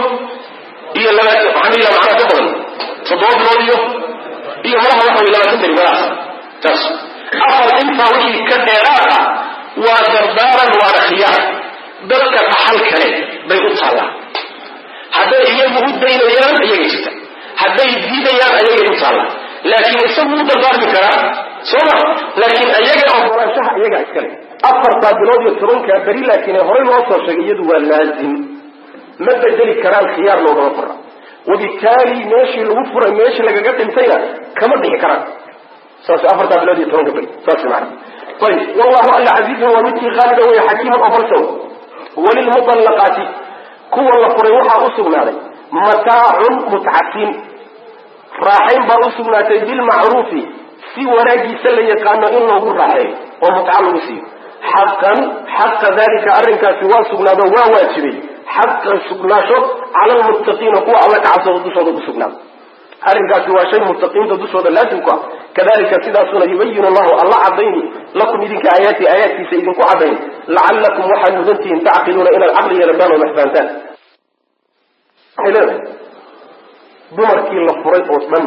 waxaan ila macnaa ka badan 7 bilood iyo malaha waxa way 20 beri malaha. taas 4 intaa wixii ka dheeraad ah waa dardaaran waana khiyaar. dadka dhaxal kale bay u taallaa. hadday iyagu u daynayaan iyaga jirta, hadday diidayaan ayaga u taalla. laakiin isagu u dardaarmi karaa sooma, laakiin ayaga ogolaanshaha iyaga iskale. 4 bilood iyo 10 beri laakiin horey loo soo sheegay iyadu waa laazim, ma bedeli karaan khiyaar loogama fura. وبالتالي ماشي lagu furay meeshii lagaga dhintayna kama dhixi karaan. saas 4 bilood iyo 10 beri saas macna. طيب والله ألا عزيز ومتي غالبا ويحكيم أفرسه. وللمطلقات كوى الله فريوحا أسونا علي متاع متعسين راحين بأسونا بالمعروف في وراجي سلي يقعنا إنه الراحين ومتعلم سيه حق ذلك أرنك سوى سونا وواجبي حق سبناشو على المتقين قوة على كعصر الدسوة بسبنا أرنك سوى شيء متقين الدسوة لازم قوة كذلك سيدا سنة يبين الله عبيني لكم إذنك آياتي سيدنكو عبين لعلكم وحن مذنتين تعقلون إلى العقل يلبان ومحفانتان حلال دمر كي الله فريد أصلا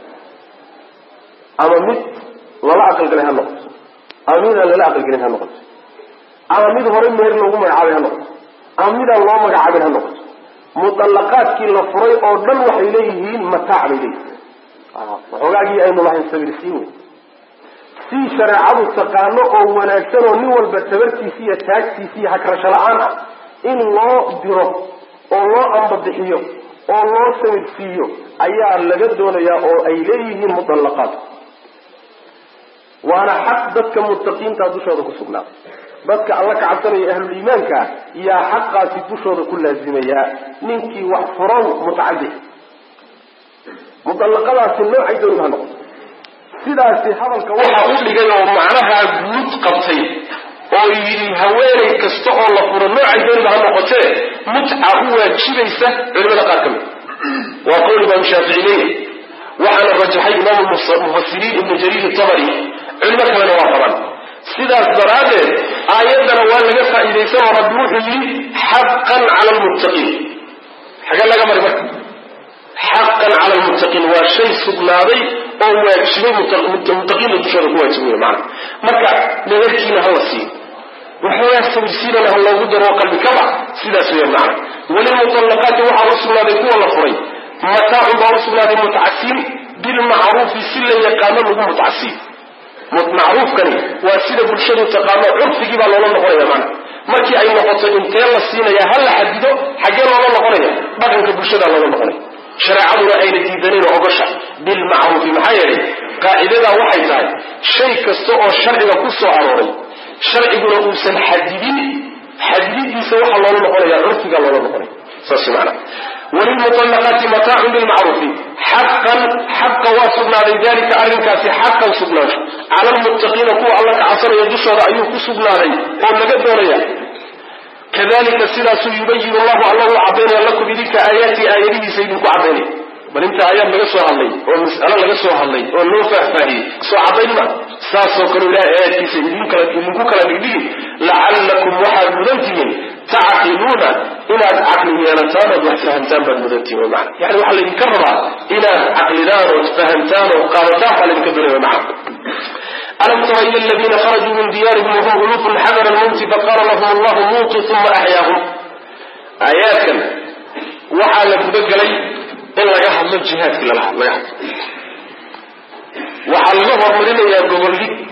أما مد لا عقل قليها النقص أما مد لا عقل قليها النقص أما مد هرم مهر لهم يعابها النقص أما مد الله مقعابها النقص مطلقات كي الله فريد أصلا وحيليهين متاع لديه وحوغاقي أين الله ينسبر سيوه في شرعه التقانو أو وناكسن ونوال بتبرتي فيها تاكتي فيها حكرش العانة إن الله ديره أو الله أنبضحيه أو الله سمد فيه أيها اللقدون يا أو أيليه المطلقات وأنا حق بدك متقين تدوشوا ذلك السبنا بدك الله كعبتني أهل الإيمان يا حقا تدوشوا ذلك كل الزمياء منك وحفران متعدي مطلقات النوع يدون بها نقص sidaasi hadalka waxa uu dhigay oo macnaha guud qabtay oo yiri haweeney kasta oo la furo nooc ay baa noqotay mutca u waajibaysa culimada qaar kamid waa qowl Imam Shafi'i waxana rajaxay Imam Mufassirin Ibn Jarir al-Tabari culimada kale waa qaban sidaas daraadee aayadana waa laga faa'iideysan oo rabbi wuxuu yiri haqqan 'ala al-muttaqin xaga laga mari marka haqqan 'ala al-muttaqin waa shay sugnaaday oo waajibay muttaqiin dushooda ku waajibay macna marka leerkiina hal si wuxuu yaasabsiina Allahu daro qalbi kaba sidaas weey macna wali mutallaqat waxa rasuulada ku wala furay mataacu baa rasuulada mutacassin bil ma'ruf sila yaqaano lagu mutacassin ma'ruf kani waa sida bulshadu taqaano urfigi baa loo noqonaya macna markii ay noqoto intee la siinaya hal xadido xagee loo noqonaya dhaqanka bulshada loo noqonaya شرعنا أين تيدنين وقشع بالمعروف محايري قاعدة وحي تاي شيء كستوء الشرع وكسو عروري شرع يقول أوسن حديدين يسوح الله نقول يا عرفك الله نقول صلى معنا وللمطلقات متاع بالمعروف حقا واصبنا لذلك أرنك في حقا صبنا على المتقين قوة الله كعصر يدوش رأيوك صبنا لي قول لقد دوريا كذلك السلاس يبين الله عبينا لكم بذلك آياته سيدنكم عبيني بل انت آيات لقصوها اللي والمسألة لقصوها اللي والنوفة فهي سوى عبينما ساسو كانوا لا آياتي سيدنكم لبدين لعلكم واحد مدنتين تعقلون إلى عقل ميانتان وفهمتان بالمدنتين ومعنى يعني واحد اللي يكررها إلى عقلدان وفهمتان وقالتان وحال يكبرون معه ألم تر إلى الذين خرجوا من ديارهم وهم ألوف حذر الموت فقال لهم الله موتوا ثم أحياهم آيات وحال بدقلي إلا يحضر من جهاد كلا لا يحضر وحال ظهر مرينا يا قبلك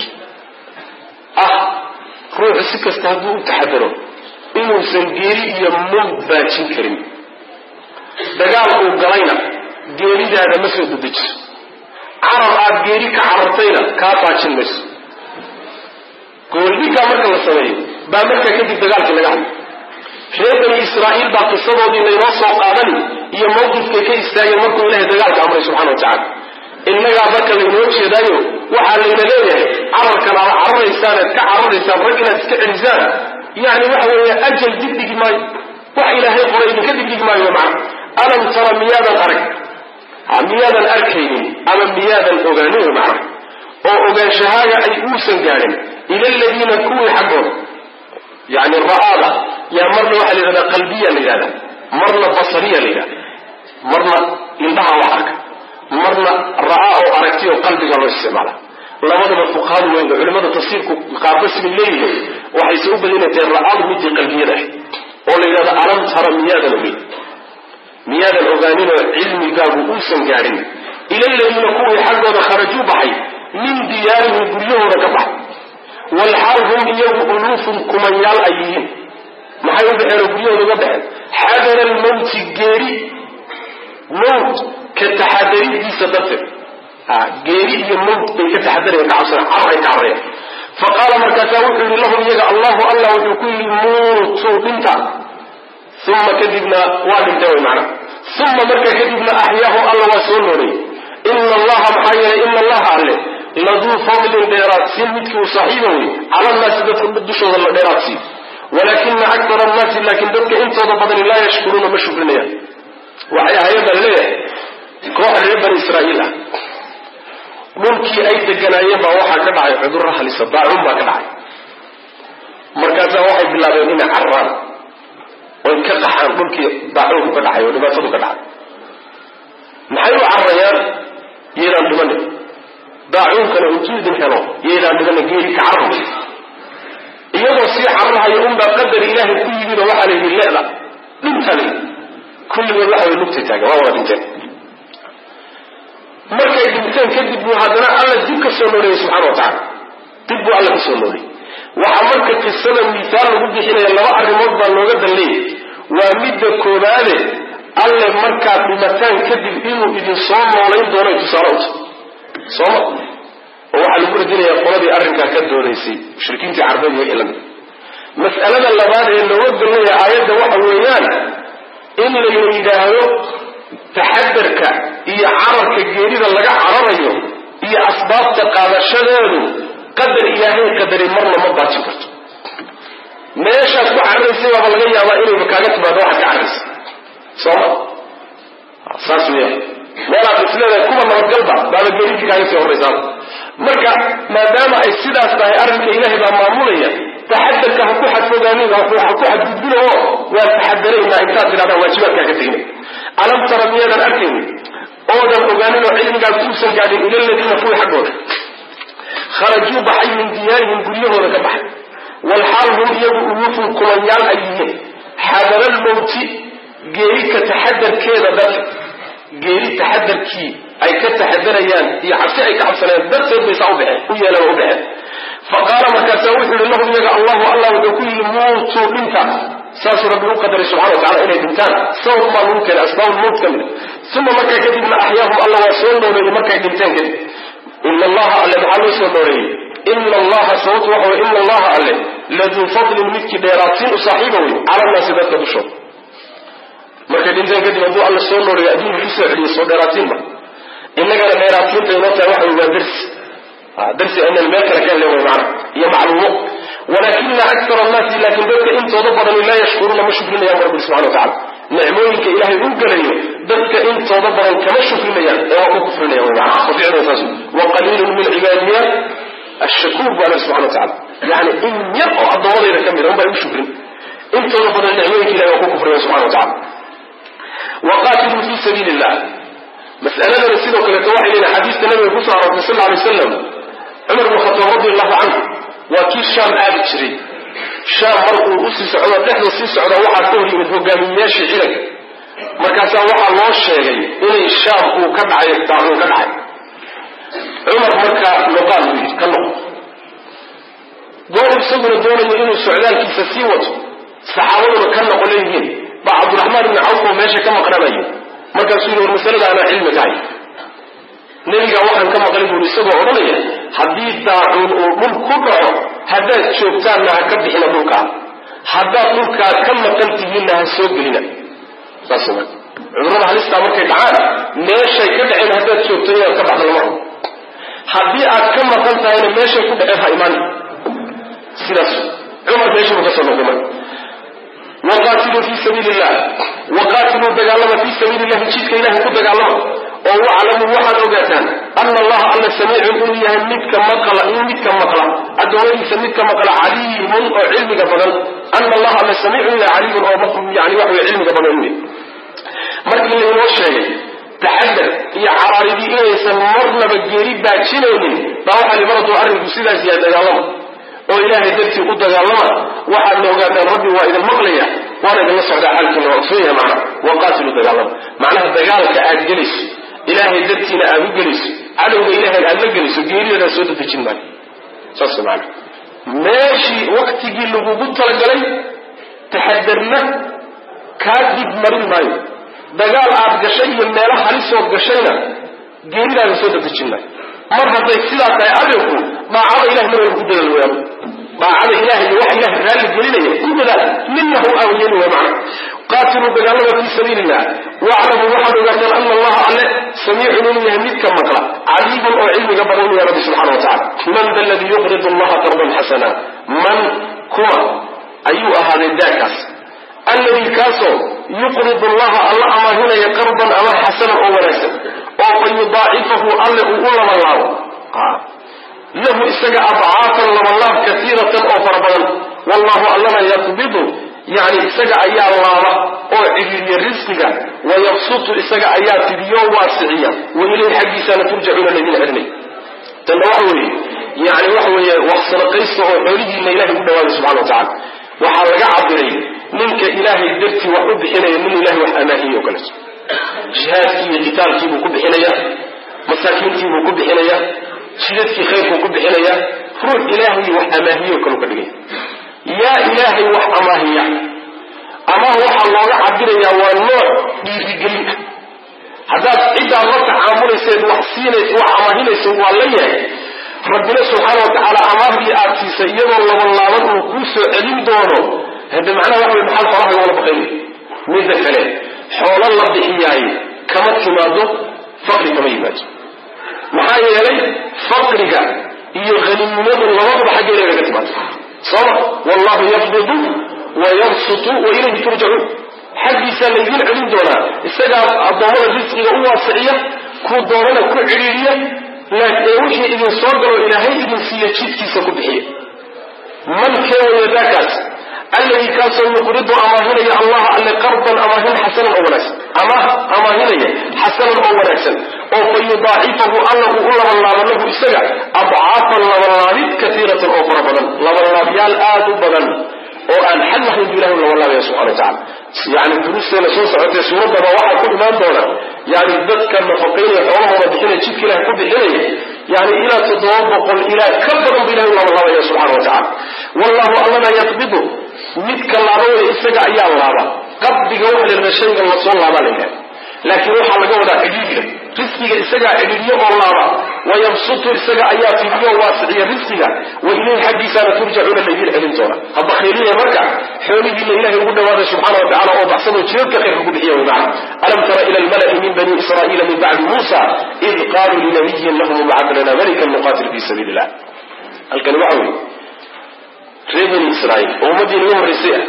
روح السكة استهدوا تحذروا إنه سنجيري يموت باتشين كريم دقالوا قلينا جيري ده هذا مسجد الدجس عرب aad geeri ka carartayna ka faajin mayso goolbiga marka la sameeyo baa marka kadib dagaalka laga hadlo reer Israa'iil baa qisadoodii laynoo soo qaadan iyo mowqifkay ka istaageen markuu Ilaahay dagaalka amray subhanahu wa ta'ala innaga marka laynoo jeedayo waxa layna leeyahay cararkan aad cararaysaan ka cararaysaan rag inaad iska celisaan yani waxa weeye ajal dibdigi maayo wax Ilaahay qoray idinka dibdigi maayo macna alam tara miyadan arag ميادا أركيني أما ميادا أغانيه معه وأغانشهايا أي أوسا قارن إلى الذين كونوا حقهم يعني الرآلة يا مرنا واحد لغدا قلبية لغدا مرنا بصرية لغدا مرنا إنها وحركة مرنا رآه أركتيه وقلبي قالوا السمالة لماذا الفقهاء علماء تصير قابس من الليل وحيسؤوا بلنا الرآلة مدي قلبية له ولغدا ألم ترى ميادا لغدا miyaadan ogaaninoo cilmigaagu uusan gaadhin ila aladiina kuwii xaggooda kharajuu baxay min diyaarihim guryahooda ka baxay walxaal hum iyagu uluufun kumanyaal ay yihiin maxay u baxeen oo guryahooda uga baxeen xadara almawti geeri mawt ka taxadaridiisa darteed geeri iyo mawt bay ka taxadareen ka cabsana carray ka carreen faqaala markaasaa wuxuu yidhi lahum iyaga allahu allah wuxuu ku yidhi muutuu dhinta uma kadibna waa dhintay way macna uma markaa kadibna axyaahum alla waa soo noolay ina allaha maxaa yeelay ina allaha alle laduu fadlin dheeraadsiin midkii uu saaxiiba wey cala annaasi dadka dushooda la dheeraadsiin walaakina akara annaasi laakiin dadka intooda badani laa yashkuruuna ma shukrinayaan waxay aayaddan leeyahay koox reer bani israa'iil ah dhulkii ay deganaayeen baa waxaa ka dhacay cudurro halisa daacun baa ka dhacay markaasaa waxay bilaabeen inay carraan oy ka qaxaan dhulkii daacunku ka dhacay oo dhibaatadu ka dhacay maxay u carrayaan yaydaan dhimanin daacuunkana intuu idin helo yaydaan dhimanin geeri ka carro iyagoo sii carrahaya unbaa qadar ilaahay ku yimid oo waxaa la yidhi leeda dhintani kulligood waxa way lugtay taagan waa wada dhinteen markay dhinteen kadib buu haddana alla dib ka soo nooleeyey subxana wa tacala dib buu alla ka soo nooleeyey waxaa marka qisada miisaal lagu bixinaya laba arrimood baa looga danleeyay waa midda koobaade alle markaad dhimataan kadib inuu idin soo noolayn doono tusaale uta sooma oo waxaa lagu radinayaa qoladii arrinkaa ka doonaysay mushrikiintii carbeed iyo ilamid mas'alada labaad ee looga danleeya aayadda waxa weeyaan in la yidhaahdo taxadarka iyo cararka geerida laga cararayo iyo asbaabta qaadashadeedu qadar ilaahay qadari marna ma baajin karto meeshaad ku cararaysay baaba laga yaabaa inayba kaaga timaado waxaad ka cararaysa sooma saas weeyaan meelaad isleedahay kuwa nabadgalba baaba geeridii kaaga sii horraysaa marka maadaama ay sidaas tahay arrinka ilaahay baa maamulaya taxadarka ha ku xadfogaanin ha ku xadgudbina oo waa taxadaraynaa intaad tidhahdaan waajibaadkaa ka teginay alam tara miyaadan arkaynin oodan ogaanin oo cilmigaas uusan gaadhin ila aladiina kuwii xaggooda kharajuu baxay min diyaarihim guryahooda ka baxay walxaal hum iyagu uluufun kumanyaal ay yihiin xadara almawti geeri ka taxadarkeeda darteed geeri taxadarkii ay ka taxadarayaan iyo cabsi ay ka cabsanayaan darteed bay saa u baxeen u yeeleen oo u baxeen faqaala markaasaa wuxuu yihi lahum iyaga allahu allah wuxuu ku yidhi muutuu dhinta saasuu rabbi u qadaray subxana wa tacala inay dhintaan sabab baa lagu keenay asbaab mawt ka mid uma markaa kadibna axyaahum alla waa soo nooleeyey markay dhinteen kadib ina allaha alle maxaa loo soo nooleeyey ina allaha sababtu waxa wey ina allaha alle laduu fadlin midkii dheeraadsiin u saaxiiba wey cala annaasi dadka dushooda markay dhinteen kadib hadduu alla soo nooleeyo adduunka kusoo celiyo soo dheeraadsiinba innagana dheeraadsiinta inoo tahay waxa wey waa darsi aynan meel kale ka helin way macana iyo macluumo walakina akara annaasi laakiin dadka intooda badani laa yashkuruuna ma shukrinayaan rabbi subxana wa tacala nicmooyinka ilaahay u gelayo dadka intooda badan kama shukrinayaan ee waa ku kufrinayaan way macana waficilun saas wa qaliilun min cibaadiya ashakuur bu alla subxana wa tacala yani in yar oo addoommadayda ka mid a unbaa igu shukrin intooda badan nicmooyinka ilahay waa ku kufrinaya subxana wa tacala waqaatiluu fii sabiili illah mas'aladana sidoo kaleeto waxay leedahay xadiiska nabiga kusoo aroortay sal alay wasalam cumar bn khataab radi allahu canhu waa kii shaam aadi jiray shaam markuu usii socdo dhexda sii socda waxaa ka hor yimid hogaamiyeyaashii ciidanka markaasaa waxaa loo sheegay inay shaam uu ka dhacay daacuun ka dhacay cumar markaa noqaal buu yidhi ka noqo goor isaguna doonayo inuu socdaalkiisa sii wato saxaabaduna ka noqo leeyihiin baa cabdiraxmaan ibni cawf oo meesha ka maqnanayo markaasuu yidhi war masalada anaa cilmi kahay nebigaa waxaan ka maqlay buuri isagoo odhanaya haddii daacuun uu dhul ku dhaco haddaad joogtaanna ha ka bixina dhulkaa haddaad dhulkaa ka maqan tihiinna ha soo gelina saas ma cudurrada halistaa markay dhacaan meeshay ka dhaceen haddaad joogto inaad ka baxda lama haddii aad ka maqan tahayna meeshay ku dhaceen ha imaani sidaas cumar meeshiibuu ka soo noqday marka waqaatiluu fii sabiili illah waqaatiluu dagaalama fii sabiili illahi jidka ilahay ku dagaalama oo waclamuu waxaad ogaataan ana allaha alla samiicun inuu yahay midka maqla addoommadiisa midka maqla caliimun oo cilmiga badan ana allaha alla samiicun ila caliimun oo yani waxa wey cilmiga badan inuu markii laynoo sheegay taxadar iyo caraaridii inaysan marnaba geeri baajinaynin baa waxaa limaradu arrinku sidaas yahay dagaalama oo ilaahay dartii u dagaalama waxaadna ogaataan rabbi waa idin maqlaya وانا قال صعد حالك وفيها معنا وقاتلوا دجالهم معناها دجالك أجلس إلهي درتنا أبو جلس عدو إلهي الأمن جلس وجيري رسولة في الجنة صص معنا ماشي وقت يجي اللجوء ترجلي تحذرنا كاذب مريض ماي دجال عبد شيء من لا حريص وجشينا جيري رسولة في الجنة مرة زي كذا تعرفوا ما عاد إله من الجود الويل ما عاد إله الوحي له رال الجليل كل منه أولين ومعنى قاتلوا بجانب في سبيل الله واعلموا وحد وقال أن الله عليه سميع من يهميك كما قال عليم وعلم جبرون يا رب سبحانه وتعالى من ذا الذي يقرض الله قرضا حسنا من كما أيها هذا الداكس الذي كاسو يقرض الله أما هنا يقرضا أما حسنا أو وليس أو يضاعفه الله أولا والله له استجع أضعافا لله كثيرة أو فربا والله الله يقبض يعني استجع أيها الله أو إلي رزقك ويبسط استجع أيها تبيو واسعية وإليه حق سنة ترجعون الذين علمي تنوعوني يعني وحصل قيسه وحوليه إن إلهي قد سبحانه وتعالى وحرق عبري منك إلهي الدرتي وحب حنيا من إلهي وحأماهي وكلت جهادكي قتالكي وكب حنيا مساكينكي وكب حنيا شدتكي خيرك وكب حنيا روح إلهي وحأماهي وكلت يا إلهي وحأماهي أما هو الله عبري والنوع بيجلك هذا إذا الله تعامل سيد وحسينة وحأماهي سوى الله ربنا سبحانه وتعالى أماه بآتي سيئا والله وكوس علم دونه هذا معنى وحو المحال فراه ولا بخير من ذا الكلام حول الله بحيائي كما تماده فقر كما يباج محايا يلي فقرك يغني من الله بحاجة إليه كتبات صلى والله يفضل ويبسط وإليه ترجعون حق سالين علم دونا استجاب الضوء الرزق واسعية كل دورنا كل عريرية لكن وحي إذن صدروا إلى هاي إذن سيجيد كيسا كبحية من كان يداكس الذي كان سيقرض أماهنا يا الله أن قرضا أماهن حسنا أو وناسا أماهنا حسنا أو وناسا أو فيضاعفه الله أولا والله له إسجع أضعافا لولاد كثيرة أو فربنا لولاد يالآد بدن أو أن حله بله والله سبحانه وتعالى يعني الدروس سنسوس عدة سورة بواحد كل ما دونا يعني ذلك المفقين يحوله ومدحين يجيب كله كل بحينه يعني إلى تضوابق إلى كبر بله الله سبحانه وتعالى والله ألنا يطبطه متك الله إستجع يا الله قد بقوح للمشيء الله صلى الله عليه لكن روح على قوة عديدة رزقك إستجع عديدة الله ويبسط إستجع آيات اليوم واسعية رزقك وإليه حديثنا ترجعون الذين علمتونا هذا خيرية مركع حولي إلا إله يقول الله سبحانه وتعالى وبحصنه جيرك خير حقود إياه ومعنى ألم تر إلى الملأ من بني إسرائيل من بعد موسى إذ قالوا لنبي لهم ابعث لنا ملكا نقاتل في سبيل الله الكلمة عوني ريبني إسرائيل ومدين يوم رسئة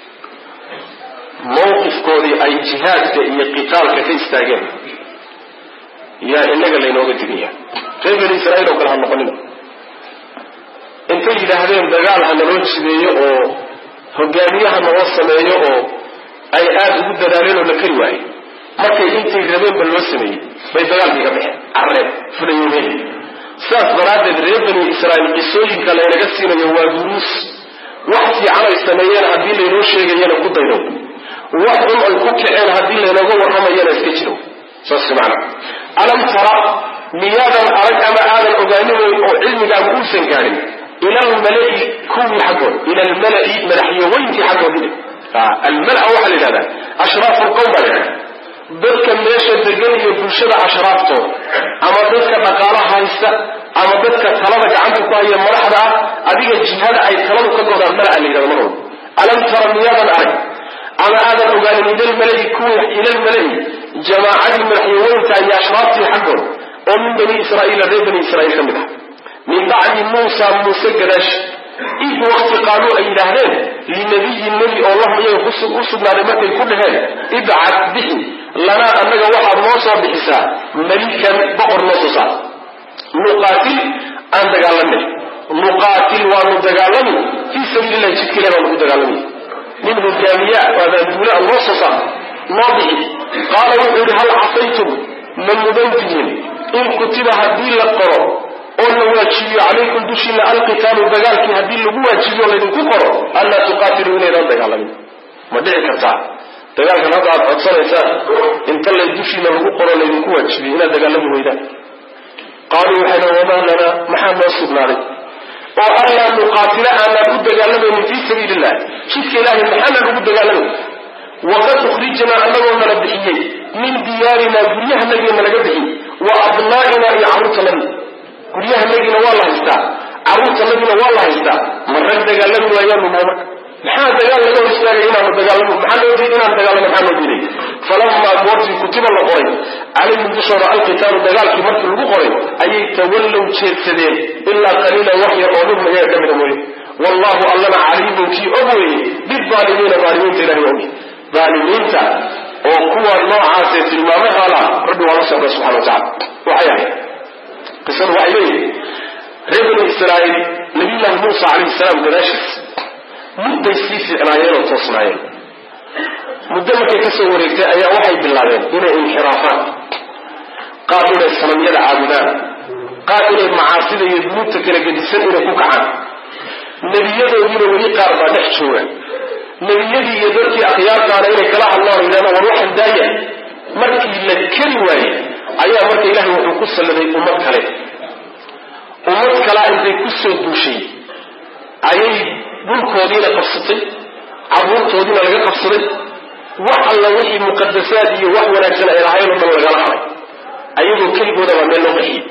موقف كودي أي جهاد كأي قتال كيستاجين يا إنك اللي نوجد الدنيا ريبني إسرائيل وكلها نقلنا انت إذا هذين دجال هنروج سبيه أو هجانيها نوصل سبيه أو أي آد جد دارين ولا كريوي ما كي انت يجربين بالوسمي بيدجال بيجبه عرب فريومين ساس براد ريبني إسرائيل قصولي كلا ينقسينا يوا دروس وحتي عمل السميين هدين لينو شيئا ينا قدينو وحدهم الكوكعين هدين لينو ورحمة ينا اسكتشنو ساس معنا ألم ترى ميادا أرد أما آذا الأغانيه وعلمي قابل سنكاري إلى الملئ كوي حقون إلى الملئ ملحيوين في حقون الملأ وحل هذا أشراف القوم يعني dadka meesha degan iyo bulshada ashraafto ama dadka dhaqaalaha haysta ama dadka talada gacanta ku haya madaxda adiga jihada ay taladu ka go'daan mala aan yiraahdo marwo alam tara miyadan arag ama aadan ogaanay midal malay kuwa ila malay jamaacadi madaxweynta iyo ashraafti xaqo oo min bani israa'iil reer bani israa'iil kamid ah min ba'di musa gadash إذ وقت قالوا أي لهذين لنبي النبي الله يخصنا لمكة كلها ابعث به لنا أنك واحد نوصى بحساب ملكا بقر نصصا نقاتل أن تقالني نقاتل ونتقالني في سبيل الله تشكيلا ونتقالني منه الجامعة وهذا الدولاء النصصا ناضح قال وقل هل عصيتم من مبنتهم إن كتب هدين للقرار قلنا واجبي عليكم دشنا القتال الدجال في هذه اللجوء واجبي ولا ينكفروا ألا تقاتلون إلى الدجال ma dhici kartaa dagaalkan hadda aad codsanaysaan inta lay dushiina lagu qoro laydinku waajibiyey inaad dagaalami weydaan qaaluu waxay dhahan wamaa lanaa maxaa noo sugnaaday oo allaa nuqaatila aanaan u dagaalamaynin fii sabiili illah jidka ilaahay maxaanaan ugu dagaalamaynin waqad ukhrijnaa annagoo nala bixiyey min diyaarinaa guryahanagina laga bixiyey wa abnaa'inaa iyo carruurtanadii guryahanagiina waa la haystaa carruurtanadiina waa la haystaa ma rag dagaalami waayaanu nahay marka maxaa dagaal laga hor istaagay inaanu dagaalamo maxaa loo diiday inaan dagaalamo maxaa loo diiday falamaa goortii kutiba la qoray calayhim dushooda alqitaalu dagaalkii markii lagu qoray ayay tawallow jeedsadeen ilaa qaliilan wax yar oo minhum iyaga ka mida mooye wallahu allana caliimun kii og weeye bidaalimiina daalimiinta ilahay ogi daalimiinta oo kuwa noocaasee tilmaamahala rabbi waa la socda subxana wa tacala waxay ahayd qisadu waxay leeyihin reer bani israa'iil nabiyullaahi muusa calayhi salaam gadaashiis mudday sii fiicnaayeen oo toosnaayeen muddo markay ka soo wareegtay ayaa waxay bilaabeen inay inxiraafaan qaar inay sanamyada caabudaan qaar inay macaasida iyo dunuubta kala gedisan inay ku kacaan nebiyadoodiina weli qaar baa dhex jooga nebiyadii iyo dadkii akhyaartaana inay kala hadlaan o yidhahdaan war waxan daaya markii la keli waayey ayaa marka ilaahay wuxuu ku salladay ummad kalaa intay ku soo duushay ayay dhulkoodiina qabsatay carruurtoodiina laga qabsaday wax alla wixii muqadasaad iyo wax wanaagsan ay lahayn oo dhan lagala haday ayagoo keligoodabaa meel loo qaxiyey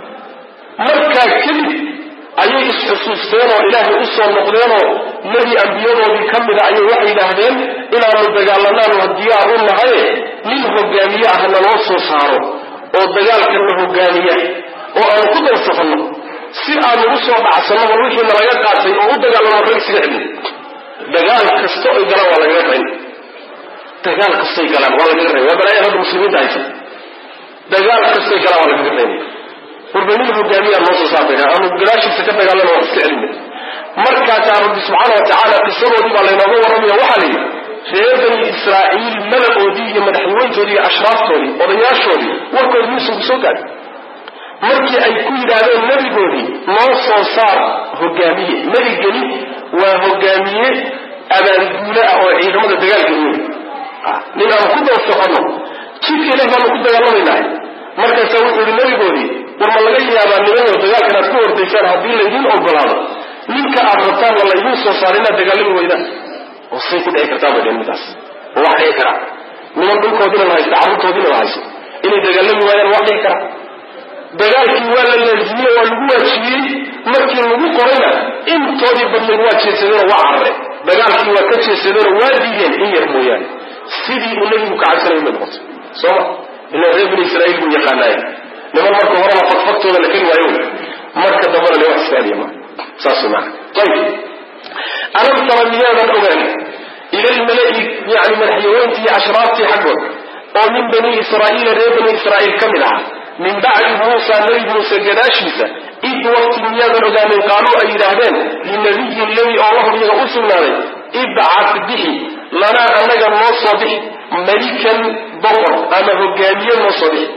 markaa kadib ayay isxusuusteen oo ilaahay u soo noqdeenoo nebi ambiyadoodii ka mida ayay waxay yidhaahdeen inaanu dagaalanaanu diyaar u nahaye nin hogaamiye ah naloo soo saaro oo dagaalkana hogaamiya oo aanu ku darsafanno si aanu u soo dhacsanno war wixii nalaga qaatay oo u dagaalamo rag isaga celin dagaal kasta oy galaan waa lagaga qayn dagaal kastay galaan waa lagaga qayn waa balaaya hadda muslimiinta haysa dagaal kastay galaan waa lagaga qayn warba nin hogaamiyaa noo soo saartay aanu gadaashiisa ka dagaalano waa iska celinay markaasaa rabbi subxaana wa tacaala qisadoodii baa laynooga warramaya waxaa layidhi reer bani israa'iil malagoodii iyo madaxweyntoodii iyo ashraaftoodii odayaashoodii warkoodi yuusuf ku soo gaadhay markii ay ku yidhaahdeen nebigoodii noo soo saar hogaamiye nebigeni waa hogaamiye abaanguule ah oo ciidamada dagaalka weyn nin aanu ku dansafanno jidka ilahi baanu ku dagaalamaynaahay markaasaa wuxuu yihi nebigoodii war ma laga yaabaa nimanoo dagaalkan aad ku hordaysaan haddii laydin ogolaado ninka aad rabtaan waa laydin soo saara inaad dagaalami weydaan oo say ku dhici kartaa bay dheen midaas oo wax dhici karaa niman dhulkoodina la haysta carruurtoodina la haysto inay dagaalami waayaan wax dhici karaa dagaalkii waa la laazimiyey waa lagu waajibiyey markii lagu qorayna intoodii badnayd waa jeesadeenoo waa carare dagaalkii waa ka jeesadeenoo waa diideen in yar mooyaane sidii uu nebigu ka cabsanay bay noqotay sooma ilaa reer bani israa'iil buu yaqaanaaya niman marka horeba fagfagtooda la keli waayo marka dambana le wax iskaadiya maa saas maana ayib alam tara miyaadan ogaan ila almala'i yani madaxyaweyntii iyo ashraaftii xaggood oo min bani israa'iila reer bani israa'iil ka mid aha min bacdi muusa nebi muuse gadaashiisa id waqti miyaadan ogaanin qaaluu ay yidhaahdeen linabiyin nebi oo lahum iyaga u sugnaaday ibcad bixi lanaa annaga noo soo bixi malikan boqor ama hogaamiye noo soo bixi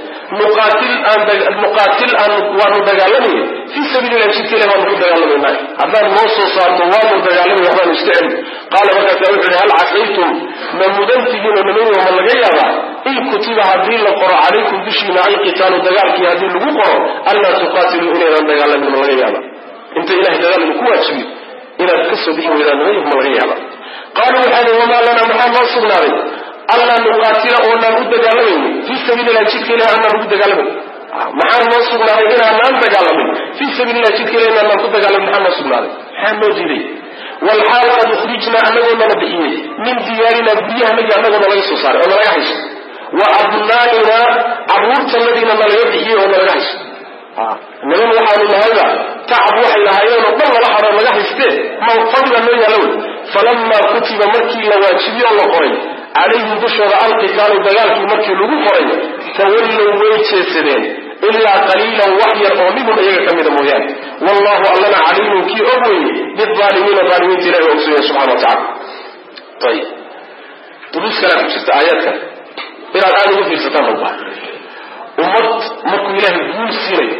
nuqaatil waanu dagaalamayna fii sabiililah jidka ilah waanu ku dagaalamaynaay haddaan noo soo saarto waanu dagaalamay waxbaanu iska celin qaala markaasa wuxu uhi hal casaytum ma mudantihiin oo nimanyo ma laga yaabaa in kutiba haddii la qoro calaykum dushiina alqitaalu dagaalkii haddii lagu qoro anlaa tuqaatiluu inaydan dagaalamin ma laga yaaba inta ilahay dagaal idinku waajibiyo inaad ka soo bixi weydaan nimanyo ma laga yaaba qaaluu waxay hi wamaa lanaa maxaa noo sugnaaday allaa nuqaatila oonaan u dagaalamayni fii sabiililah jidka ilah aanaan ugu dagaalamayni maxaa noo sugnaaday inaanaan dagaalamin fii sabiililah jidka ilah inaanaan ku dagaalamin maxaa noo sugnaaday maxaa noo diiday walxaal qad ukhrijnaa annagoo nala bixiyey min diyaarinaa guryahanagi annagoo nalaga soo saaray oo nalaga hayso wa abnaa'inaa carruurtanadiina nalaga bixiyey oo nalaga hayso niman waxaanu nahayba tacab waxay lahaayeen oo dhan lala hado laga haystee manfadla noo yaalow falamaa kutiba markii la waajibiye oo la qoray calayhim dushooda alqitaalu dagaalkii markii lagu qoray tawallow way jeesadeen ilaa qaliilan wax yar oo minhum iyaga ka mida mooyaane wallahu allana caliimun kii og weeye bidaalimiina daalimiinta ilahi waa ogsoya subxana wa tacala ayib duruus kalea ku jirta aayaadkan inaad aada ugu fiirsataan balbaa ummad markuu ilaahay guul siinayo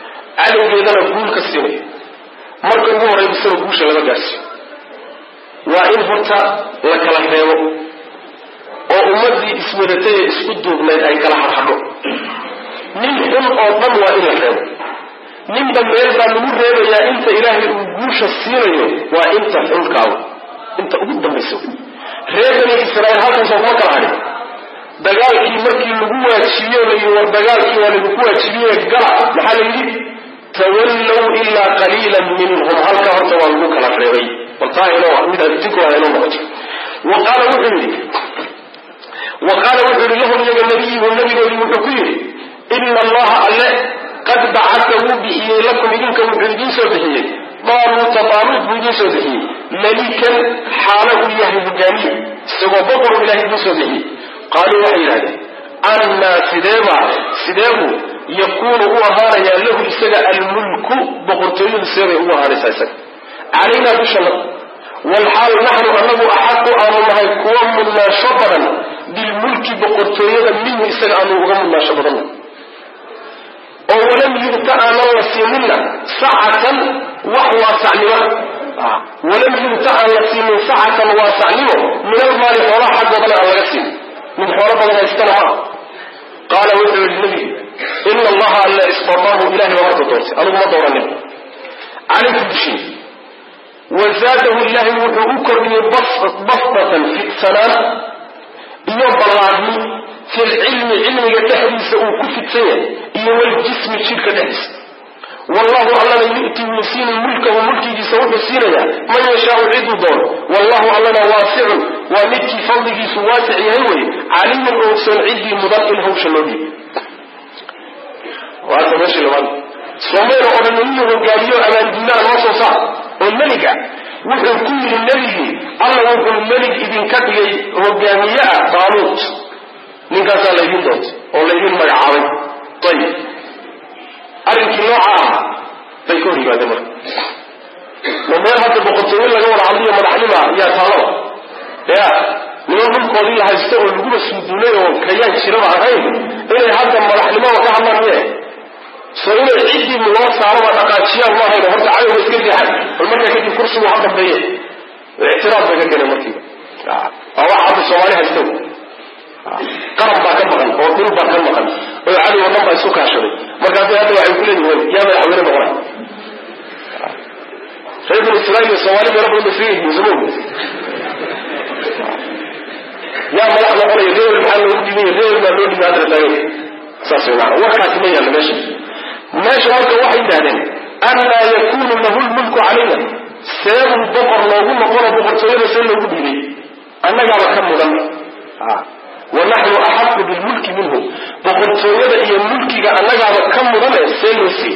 cadowgeedana guul ka siinayo marka ugu horey bisaba guusha lama gaarsiyo وإن هرتا لك لحيو وأمدي اسمرتي اسكدوا من أي كالحرحبو من هم أوضم وإن لحيو من بميل بانمور ريبا يا إنت إلهي وقوش السيريو وإنت حلقاو إنت أقدم بيسو ريبا إسرائيل هذا صفاك العالي dagaalkii markii lagu waajibiyay war dagaalkii waa lagu waajibiyay gala maxaa la yiri tawallu illa qalilan minhum halka horta waa lagu kala reebay wataayno mid adinku waa inuu noqdo waqala wuxuu lahum ya nabiyyu wuxuu ku yiri inna allaha alla qad ba'athahu bihi lakum idinka wuxuu soo bixiyay طالوت بودي سوده ملكا حاله يهي بجاني سوى بطر إلهي بسوده قالوا وحيلا أن سدابه يكون هو هاريا له إسجا الملك بقرطين السيري هو هاري سيسك علينا بشلط والحال نحن أنه أحق أن الله يكون منا شطرا بالملك بقرطين منه إسجا أنه غم منا شطرا ولم يبتع الله سيمنا ساعة وحوى سعنوة ولم يبتع الله سيمنا ساعة واسعنوة من المال فلا حق وضلع الله يسيم من حرب الله يستنع قال وحي النبي إن الله ألا إصبرناه إلهي ومرض دورسي أنا ما دور النبي عليك بشيء وزاده الله وحوكر من بسطة في السلام يوم بالعظيم في العلم علم يتحديث وكفت سيئ يوم الجسم شركة نحس والله أعلم يؤتي ويسين الملك وملكي جسوه السينية من يشاء عيد دور والله أعلم واسع وملكي فضله سواسع يهوي عليم الأوسان عيدي مضاق الهوش النبي وهذا ماشي لمن صمير أبنيه وقاليه أمان دينار مصر صعب والملكة وحن كل النبي الله وحن الملك إذن كتلي وقامية طالوت من كاسا ليهين دوت أو ليهين مقعاوي طيب أرنك نوعا بيكون هي هذا مرة لما يهد بقطوين لقوا العملية مدحلمة يا طالب يا نقول قولي لها يستغل الجوبة السودانية وكيان شراب عهين إلي هذا مدحلمة وكعمل ميه سأقول العيدي من الله سعر وتقاتشيا الله هنا هرد عايو بسكرتي حد والمرة كده كرسي وحقا بيه اعتراف بك كده مرتبة أو عبد الصومالي هيستغل قرب باكم مغن أو دل باكم مغن ويعالي وضم بيسوك عشري مركز هذا وعي كلين يقول يا من حولنا مغن سيد الإسرائيل الصوالي يربو المسيح يزمون يا ملح مغن يدير المحل وقدمي يدير المالون بهذا التغيير ساسي معنا وكات ميا ماشي هلك واحد دهنين أن لا يكون له الملك علينا سيد البقر لو هم قرى بقر سيدة سيدة وقدمي أنا قال كم مغن ونحن أحق بالملك منهم وقلت يدأ إيا الملك أنك على كم مضمع سيلوسي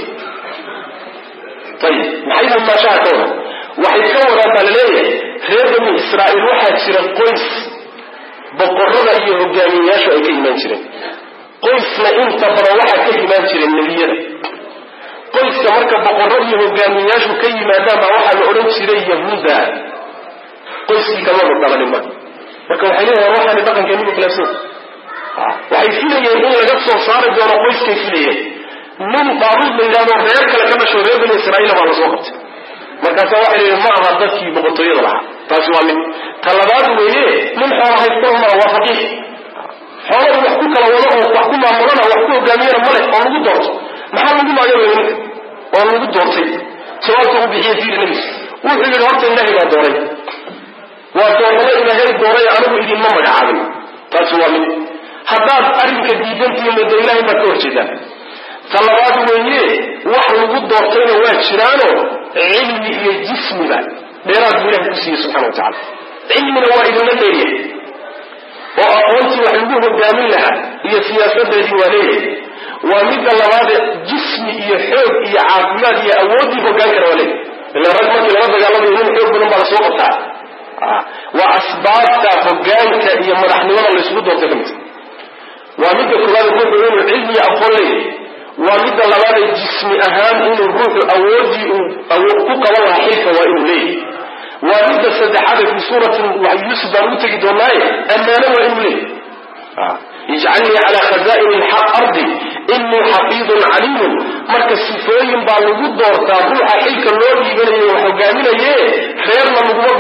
طيب محيث ما شاء وحيكور أن لليه هذا من إسرائيل واحد سير القيس بقرر إيا هجامياش وإيك إيمان سيرين قيس ما إنت برواحد كإيمان سيرين نبينا قيس كمركب بقرر إيا هجامياش وكإيمان دام واحد أولم سيرين يهودا قيس كمان مطلع لما marka waxay leeyahay waxaan dhaqanka inuu kala soo waxay filayeen in laga soo saaro doono qoyska filayeen min baarud meelaano reer kale kama soo reebin Israa'iil ma la soo qabtay markaas waxay leeyahay ma aha dadkii boqortooyada lahaa taas waa mid talabaad weeye min xoolo haystana waa faqih xoolo wax ku kala wada oo wax ku maamulana wax ku hogaamiyana male oo lagu doorto maxaa lagu maayeeyay oo lagu doortay sababta uu bixiyay fiilin wuxuu yiri horta Ilaahay baa dooray وأتوقع إلهي دوري أنه إذن ما مقعابي تاسوا من حتى أرنك ديدنتي من إلهي ما تورشدا صلوات وينيه وحلو دورتين واشرانه علمي إلى الجسم ذا بيراد إله كسيه سبحانه وتعالى علمي نوائد النبيرية وأقوانتي وحلوه الدامين لها هي سياسة ديوانيه ومد الله هذا جسمي إلى حب إلى عافمات إلى أودي فقانك نواليه إلا رجمك إلى رجل الله يقولون حب بلنبع السوق بتاعه وأسبابك فقانك هي مرحنونا لسبود وتكمت ومدى كلاب الروح يقول العلم أقول لي ومدى لبعض الجسم أهم إن الروح أودي أوقوك والله حيث وإنه ليه ومدى سدحات في سورة ويوسف بروتك دوناي أما أنا وإنه ليه يجعلني على خزائن الحق أرضي إني حفيظ عليم مركز سفوين بعد وجود دورتا روح حيك اللوري بني وحقامنا خيرنا مقبض دورتا نصر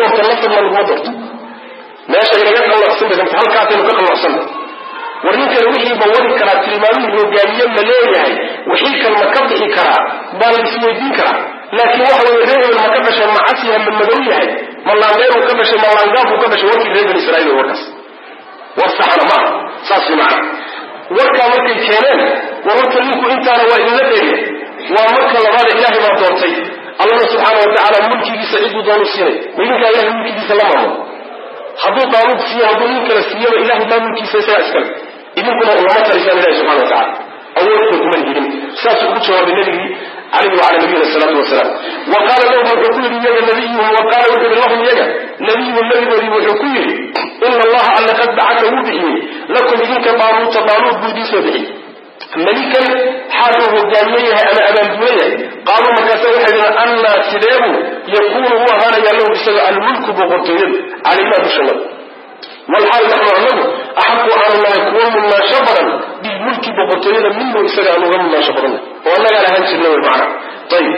ما المضرت ماشي إلى جد الله قسم بس هل كاتم كقل وصل ورنيك الوحي بوري كرا تلمامي وجايين ملايين وحيك المكبح كرا بال سيدين كرا لكن هو يريد المكبش المعسي من مدويه ما الله غير مكبش ما الله غاب مكبش وكيل رجل إسرائيل ورقص وصحنا معه صاصي معه وركا وكي كينان وركا منكو انت انا وإن لديه ومركا لغاية إلهي ما دورتي الله سبحانه وتعالى ملكي بسعيد دون السنة وإنك إلهي ملكي بسلامه حضو طالب فيه حضو منك لسيه وإلهي ما ملكي سيسا أسكال إذن كنا أمامات رسال الله سبحانه وتعالى أولكم من جديد ساسو كتشوى بالنبي عليه وعلى نبينا الصلاة والسلام وقال لهم وحكوه لي نبيه وقال وحكوه لهم يجا نبي النبي وحكوه إن الله أن قد بعثه به لكم إذنك طالوت بوديس به ملكا حاله الجامعية أنا أمام دوية قالوا مكاسوا حيثنا أن سلام يكون هو هذا يالله بسبب الملك بغرطين علينا بشمال والحال نحن أعلم أحق أن الله يكون منا شبرا بالملك بغرطين منه إسرع أنه منا شبرا وأنا قال هنش النوع معنا طيب